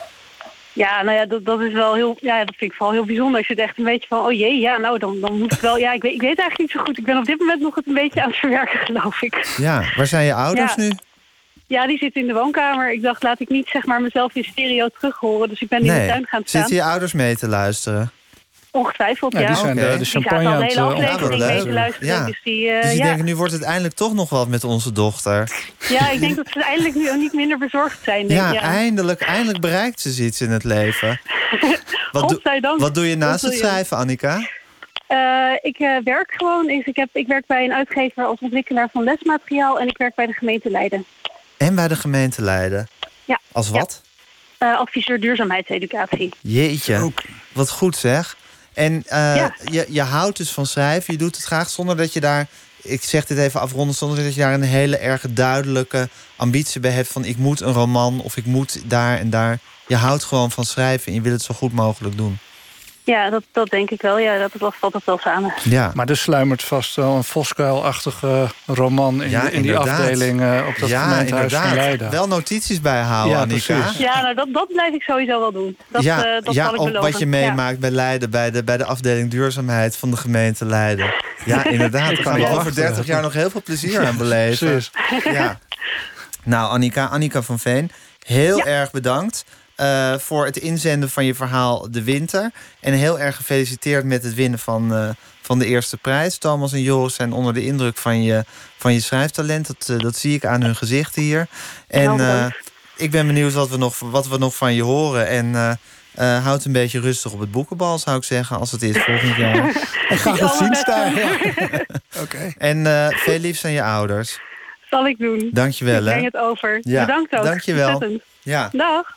S9: Ja, nou ja, dat, dat is wel heel, ja, dat vind ik vooral heel bijzonder. Als je het echt een beetje van, oh jee, ja, nou, dan, dan moet het wel, ja, ik weet, ik weet eigenlijk niet zo goed. Ik ben op dit moment nog het een beetje aan het verwerken, geloof ik.
S6: Ja, waar zijn je ouders
S9: ja.
S6: nu?
S9: Ja, die zitten in de woonkamer. Ik dacht, laat ik niet, zeg maar, mezelf in stereo terug horen. Dus ik ben
S6: nee.
S9: in de tuin gaan staan.
S6: Zitten je ouders mee te luisteren?
S9: Ongetwijfeld, ja.
S5: ja. Die zijn
S6: okay.
S5: de, de champagne aan het
S9: hele aflevering
S6: ja,
S9: mee te luisteren.
S6: ja.
S9: Dus die, uh,
S6: dus die
S9: ja.
S6: denken, nu wordt het eindelijk toch nog wat met onze dochter.
S9: Ja, ik denk dat ze eindelijk nu ook niet minder bezorgd zijn. Denk,
S6: ja,
S9: ja,
S6: eindelijk, eindelijk bereikt ze iets in het leven. Wat,
S9: Godzijdank.
S6: wat doe je naast het schrijven, Annika?
S9: Uh, ik uh, werk gewoon. Ik, heb, ik werk bij een uitgever als ontwikkelaar van lesmateriaal... en ik werk bij de gemeente Leiden.
S6: En bij de gemeente Leiden?
S9: Ja.
S6: Als wat?
S9: Ja. Uh, adviseur duurzaamheidseducatie.
S6: Jeetje, ook. Wat goed zeg. En uh,
S9: Ja.
S6: je, je houdt dus van schrijven. Je doet het graag zonder dat je daar... Ik zeg dit even afronden, zonder dat je daar een hele erg duidelijke ambitie bij hebt van ik moet een roman of ik moet daar en daar. Je houdt gewoon van schrijven en je wil het zo goed mogelijk doen.
S9: Ja, dat, dat denk ik wel. Ja, dat valt altijd wel samen.
S6: Ja.
S5: Maar er sluimert vast wel een Voskuil-achtige roman in,
S6: Ja,
S5: de, in die
S6: inderdaad.
S5: afdeling uh, op dat
S6: ja,
S5: gemeentehuis
S6: inderdaad.
S5: van Leiden.
S6: Wel notities bijhouden,
S5: Ja,
S6: Annika.
S5: precies.
S9: Ja, nou, dat, dat blijf ik sowieso wel doen. Dat,
S6: ja,
S9: uh, dat
S6: ja
S9: zal ik
S6: op
S9: beloven.
S6: wat je meemaakt
S9: Ja.
S6: bij Leiden, bij de, bij de afdeling duurzaamheid van de gemeente Leiden. Ja, inderdaad. Daar kan je
S5: Ja.
S6: over dertig jaar nog heel veel plezier aan beleven.
S5: Precies.
S6: Ja. Nou, Annika, Annika van Veen, heel
S9: Ja.
S6: erg bedankt. Uh, voor het inzenden van je verhaal De Winter. En heel erg gefeliciteerd met het winnen van, uh, van de eerste prijs. Thomas en Joris zijn onder de indruk van je, van je schrijftalent. Dat, uh, dat zie ik aan hun gezichten hier. En uh, ik ben benieuwd wat we nog, wat we nog van je horen. En uh, uh, houd een beetje rustig op het boekenbal, zou ik zeggen, als het is volgend jaar.
S4: En ga het zien staan. Ja. Oké.
S6: Okay. En uh, veel liefs aan je ouders.
S9: Zal ik doen.
S6: Dankjewel.
S9: Ik breng het over.
S6: Ja.
S9: Bedankt ook.
S6: Dankjewel.
S9: Ontzettend.
S6: Ja.
S9: Dag.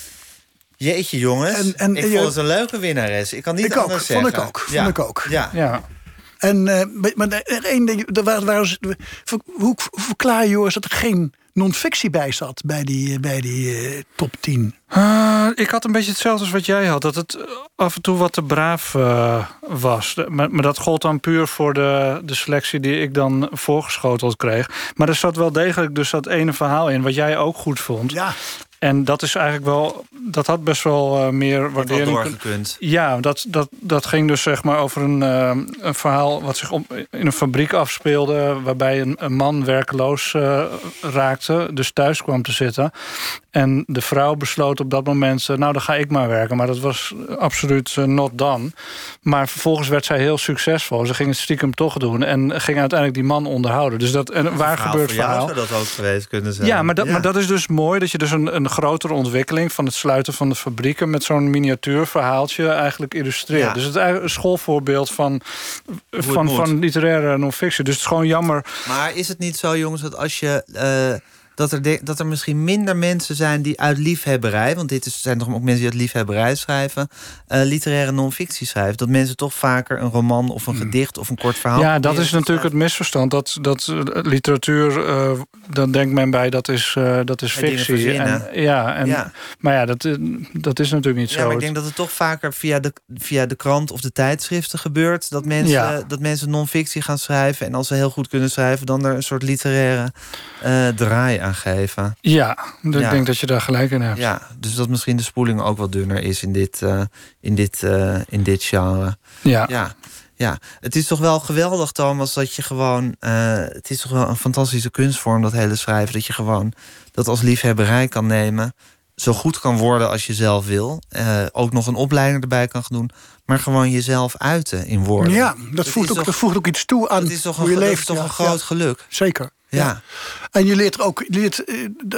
S6: Jeetje, jongens. En, en, ik vond
S4: je,
S6: het een leuke winnares. Ik kan niet
S4: ik
S6: anders
S4: ook,
S6: zeggen.
S4: Vond ik ook.
S6: Ja.
S4: Vond ik ook.
S6: Ja.
S5: Ja.
S4: En, uh, maar er één ding, er waren, waren, hoe verklaar je, Joris, dat er geen non-fictie bij zat bij die, bij die uh, top tien?
S5: Uh, ik had een beetje hetzelfde als wat jij had. Dat het af en toe wat te braaf uh, was. Maar, maar dat gold dan puur voor de, de selectie die ik dan voorgeschoteld kreeg. Maar er zat wel degelijk dus dat ene verhaal in wat jij ook goed vond.
S4: Ja.
S5: En dat is eigenlijk wel, dat had best wel uh, meer waardering.
S6: Wel doorgekund.
S5: Ja, dat, dat, dat ging dus zeg maar over een, uh, een verhaal wat zich op, in een fabriek afspeelde, waarbij een, een man werkeloos uh, raakte, dus thuis kwam te zitten. En de vrouw besloot op dat moment, uh, nou dan ga ik maar werken. Maar dat was absoluut uh, not done. Maar vervolgens werd zij heel succesvol. Ze ging het stiekem toch doen en ging uiteindelijk die man onderhouden. Dus dat een waar gebeurd verhaal.
S6: Zou dat ook geweest kunnen zijn.
S5: Ja, maar dat,
S6: ja.
S5: maar dat is dus mooi dat je dus een, een grotere ontwikkeling van het sluiten van de fabrieken met zo'n miniatuurverhaaltje eigenlijk illustreert. Ja. Dus het is eigenlijk een schoolvoorbeeld van, van, van literaire non-fictie. Dus het is gewoon jammer.
S6: Maar is het niet zo, jongens, dat als je uh, dat er, de, dat er misschien minder mensen zijn die uit liefhebberij, want dit is, zijn toch ook mensen die uit liefhebberij schrijven, uh, literaire non-fictie schrijven, dat mensen toch vaker een roman of een gedicht of een kort verhaal.
S5: Ja, dat is natuurlijk het misverstand. Dat, dat literatuur, uh, dan denkt men bij, dat is, uh, dat is fictie. En, ja, en, ja, maar ja, dat, dat is natuurlijk niet
S6: ja,
S5: zo.
S6: Maar ik denk dat het toch vaker via de, via de krant of de tijdschriften gebeurt, dat mensen, ja. dat mensen non-fictie gaan schrijven en als ze heel goed kunnen schrijven, dan er een soort literaire uh, draai aan geven.
S5: Ja, ik
S6: ja.
S5: denk dat je daar gelijk in hebt.
S6: Ja, dus dat misschien de spoeling ook wat dunner is in dit, uh, in dit, uh, in dit genre.
S5: Ja.
S6: ja. Ja, het is toch wel geweldig, Thomas, dat je gewoon... Uh, het is toch wel een fantastische kunstvorm, dat hele schrijven. Dat je gewoon dat als liefhebberij kan nemen, zo goed kan worden als je zelf wil. Uh, ook nog een opleiding erbij kan doen, maar gewoon jezelf uiten in woorden.
S4: Ja, dat, voegt ook, toch, dat voegt ook iets toe aan
S6: dat is toch
S4: hoe
S6: een,
S4: je leeft.
S6: Dat is toch
S4: ja,
S6: een groot
S4: ja.
S6: geluk.
S4: Zeker.
S6: Ja.
S4: ja. En je leert er ook... Je, leert,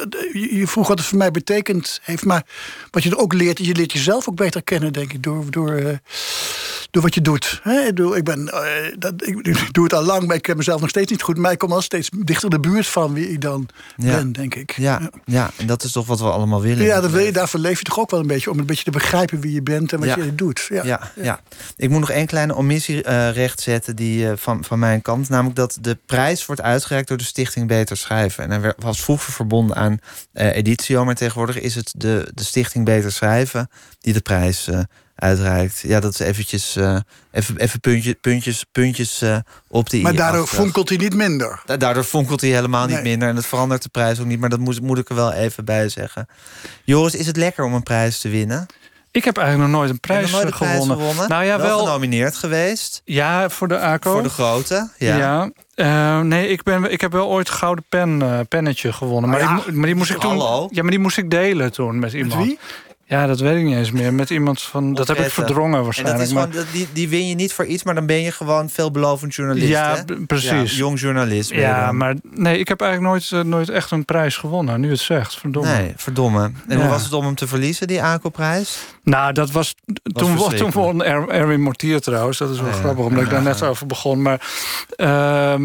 S4: je vroeg wat het voor mij betekend heeft, maar wat je er ook leert, je leert jezelf ook beter kennen, denk ik, door... door uh, door wat je doet. Ik, ben, uh, dat, ik, ik doe het al lang, maar ik ken mezelf nog steeds niet goed. Maar ik kom al steeds dichter de buurt van wie ik dan ja. ben, denk ik.
S6: Ja, ja. ja, en dat is toch wat we allemaal willen.
S4: Ja, dat wil je, daarvoor leef je toch ook wel een beetje, om een beetje te begrijpen wie je bent en wat ja. je doet. Ja.
S6: Ja, ja. ja. Ik moet nog één kleine omissie uh, rechtzetten die, uh, van, van mijn kant. Namelijk dat de prijs wordt uitgereikt door de Stichting Beter Schrijven. En hij was vroeger verbonden aan uh, Editio, maar tegenwoordig is het de, de Stichting Beter Schrijven die de prijs uh, uitreikt. Ja, dat is eventjes uh, even, even puntje, puntjes, puntjes uh, op die.
S4: Maar daardoor
S6: afdracht.
S4: fonkelt hij niet minder.
S6: Da- daardoor fonkelt hij helemaal niet
S4: nee.
S6: minder. En het verandert de prijs ook niet. Maar dat moet, moet ik er wel even bij zeggen. Joris, is het lekker om een prijs te winnen?
S5: Ik heb eigenlijk nog nooit een prijs,
S6: nooit een
S5: gewonnen.
S6: prijs gewonnen.
S5: Nou ja,
S6: wel,
S5: wel
S6: genomineerd geweest.
S5: Ja, voor de A C O.
S6: Voor de grote. Ja.
S5: ja. Uh, nee, ik, ben, ik heb wel ooit gouden pen, uh, pennetje gewonnen. Maar,
S6: ja,
S5: die, maar die moest ik toen.
S6: Hallo.
S5: Ja, maar die moest ik delen toen met iemand.
S4: Met wie?
S5: Ja, dat weet ik niet eens meer. Met iemand van. Dat heb ik verdrongen waarschijnlijk.
S6: En dat is gewoon, die, die win je niet voor iets, maar dan ben je gewoon veelbelovend journalist.
S5: Ja,
S6: hè?
S5: precies.
S6: Ja, jong journalist.
S5: Ja, maar nee, ik heb eigenlijk nooit, uh, nooit echt een prijs gewonnen. Nu het zegt, verdomme.
S6: Nee, verdomme. En ja. hoe was het om hem te verliezen, die A C O-prijs?
S5: Nou, dat was. was toen, toen won er, Erwin Mortier trouwens. Dat is wel oh, grappig, omdat ja. ik daar net over begon. Maar. Uh,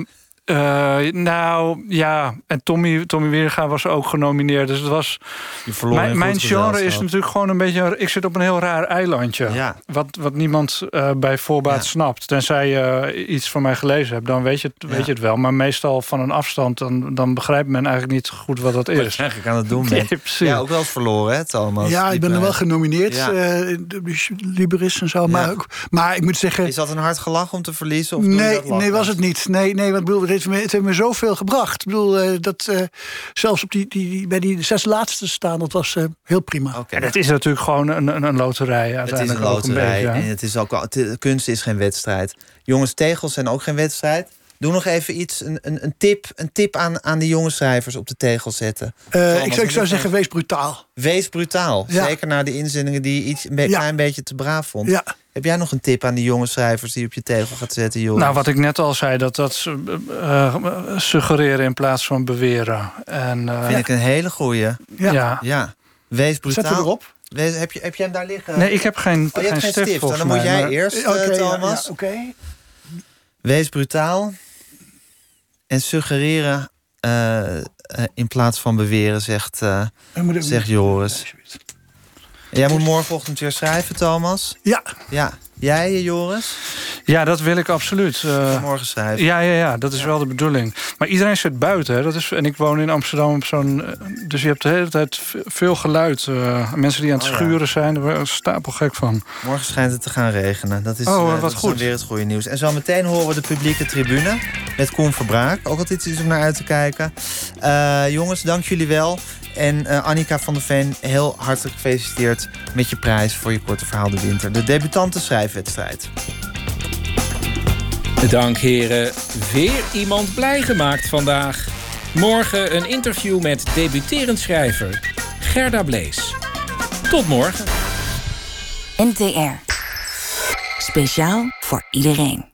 S5: Uh, nou, ja. En Tommy, Tommy Wieringa was ook genomineerd. Dus het was... Mijn, mijn genre is natuurlijk gewoon een beetje... Ik zit op een heel raar eilandje. Ja. Wat, wat niemand uh, bij voorbaat ja. snapt. Tenzij je uh, iets van mij gelezen hebt, dan weet je het, ja. weet je het wel. Maar meestal van een afstand, dan, dan begrijpt men eigenlijk niet goed wat dat is.
S6: Wat je eigenlijk aan het doen bent. Ja, ja, ook wel eens verloren, hè, Thomas?
S4: Ja, ik ben er wel genomineerd. Ja. Uh, Liberis en zo. Ja. Maar, ook, maar ik moet zeggen...
S6: Is dat een hard gelach om te verliezen? Of
S4: nee, nee, was het niet. Nee, nee, want bedoel, het, heeft me, het heeft me zoveel gebracht. Ik bedoel, uh, dat uh, zelfs op die, die, bij die zes laatste staan, dat was uh, heel prima.
S5: Okay. Ja, het is natuurlijk gewoon een, een, een loterij.
S6: Het is een loterij. Een beetje, en het is ook wel, het, kunst is geen wedstrijd. Jongens, tegels zijn ook geen wedstrijd. Doe nog even iets, een, een, een tip, een tip aan, aan de jonge schrijvers op de tegel zetten.
S4: Uh, ik zou, ik zou zeggen, wees brutaal.
S6: Wees brutaal. Ja. Zeker na de inzendingen die je iets een ja. klein beetje te braaf vond. Ja. Heb jij nog een tip aan die jonge schrijvers die je op je tegel gaat zetten, Joris?
S5: Nou, wat ik net al zei, dat dat uh, suggereren in plaats van beweren. En, uh,
S6: Vind ik een hele goeie.
S5: Ja. ja.
S6: ja. Wees brutaal.
S4: Zet erop.
S6: Wees, heb, je, heb jij hem daar liggen?
S5: Nee, ik heb geen,
S6: oh, je
S5: geen
S6: hebt
S5: stift,
S6: geen stift. Dan
S5: mij,
S6: moet jij
S5: maar...
S6: eerst, uh, okay, Thomas.
S4: Ja, ja, okay.
S6: Wees brutaal. En suggereren uh, uh, in plaats van beweren, zegt, uh, zegt Joris. En jij moet morgenochtend weer schrijven, Thomas?
S4: Ja.
S6: Ja. Jij, Joris?
S5: Ja, dat wil ik absoluut. Uh,
S6: morgen schrijven.
S5: Ja, ja, ja, dat is ja. wel de bedoeling. Maar iedereen zit buiten. Hè. Dat is, en ik woon in Amsterdam op zo'n... Dus je hebt de hele tijd veel geluid. Uh, mensen die aan het oh, schuren ja. zijn, daar ben ik stapelgek van.
S6: Morgen schijnt het te gaan regenen. Dat is,
S5: oh,
S6: uh,
S5: wat
S6: dat
S5: goed.
S6: is weer het goede nieuws. En zo meteen horen we de publieke tribune met Koen Verbraak. Ook altijd iets om naar uit te kijken. Uh, jongens, dank jullie wel. En uh, Annika van der Veen, heel hartelijk gefeliciteerd met je prijs voor je korte verhaal De Winter. De debutante schrijfwedstrijd.
S2: Dank heren. Weer iemand blij gemaakt vandaag. Morgen een interview met debuterend schrijver Gerda Blees. Tot morgen.
S7: N T R. Speciaal voor iedereen.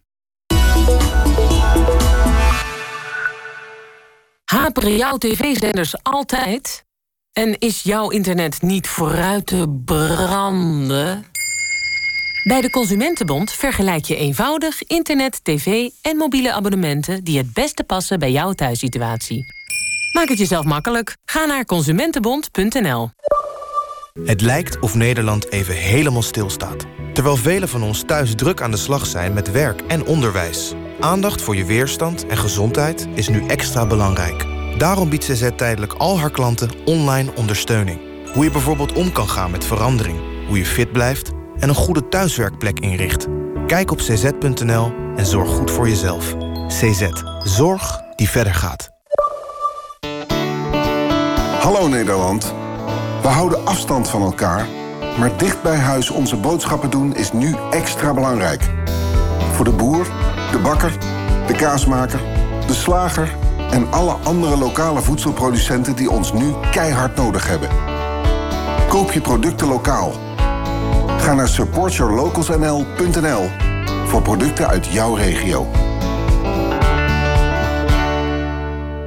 S10: Haperen jouw tv-zenders altijd? En is jouw internet niet vooruit te branden? Bij de Consumentenbond vergelijk je eenvoudig internet, tv en mobiele abonnementen die het beste passen bij jouw thuissituatie. Maak het jezelf makkelijk. Ga naar consumentenbond punt n l.
S11: Het lijkt of Nederland even helemaal stilstaat. Terwijl velen van ons thuis druk aan de slag zijn met werk en onderwijs. Aandacht voor je weerstand en gezondheid is nu extra belangrijk. Daarom biedt C Z tijdelijk al haar klanten online ondersteuning. Hoe je bijvoorbeeld om kan gaan met verandering, hoe je fit blijft en een goede thuiswerkplek inricht. Kijk op c z punt n l en zorg goed voor jezelf. C Z. Zorg die verder gaat.
S12: Hallo Nederland. We houden afstand van elkaar, maar dicht bij huis onze boodschappen doen is nu extra belangrijk. Voor de boer, de bakker, de kaasmaker, de slager en alle andere lokale voedselproducenten die ons nu keihard nodig hebben. Koop je producten lokaal. Ga naar support your locals n l punt n l voor producten uit jouw regio.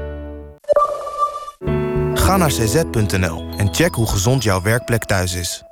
S11: Ga naar c z punt n l en check hoe gezond jouw werkplek thuis is.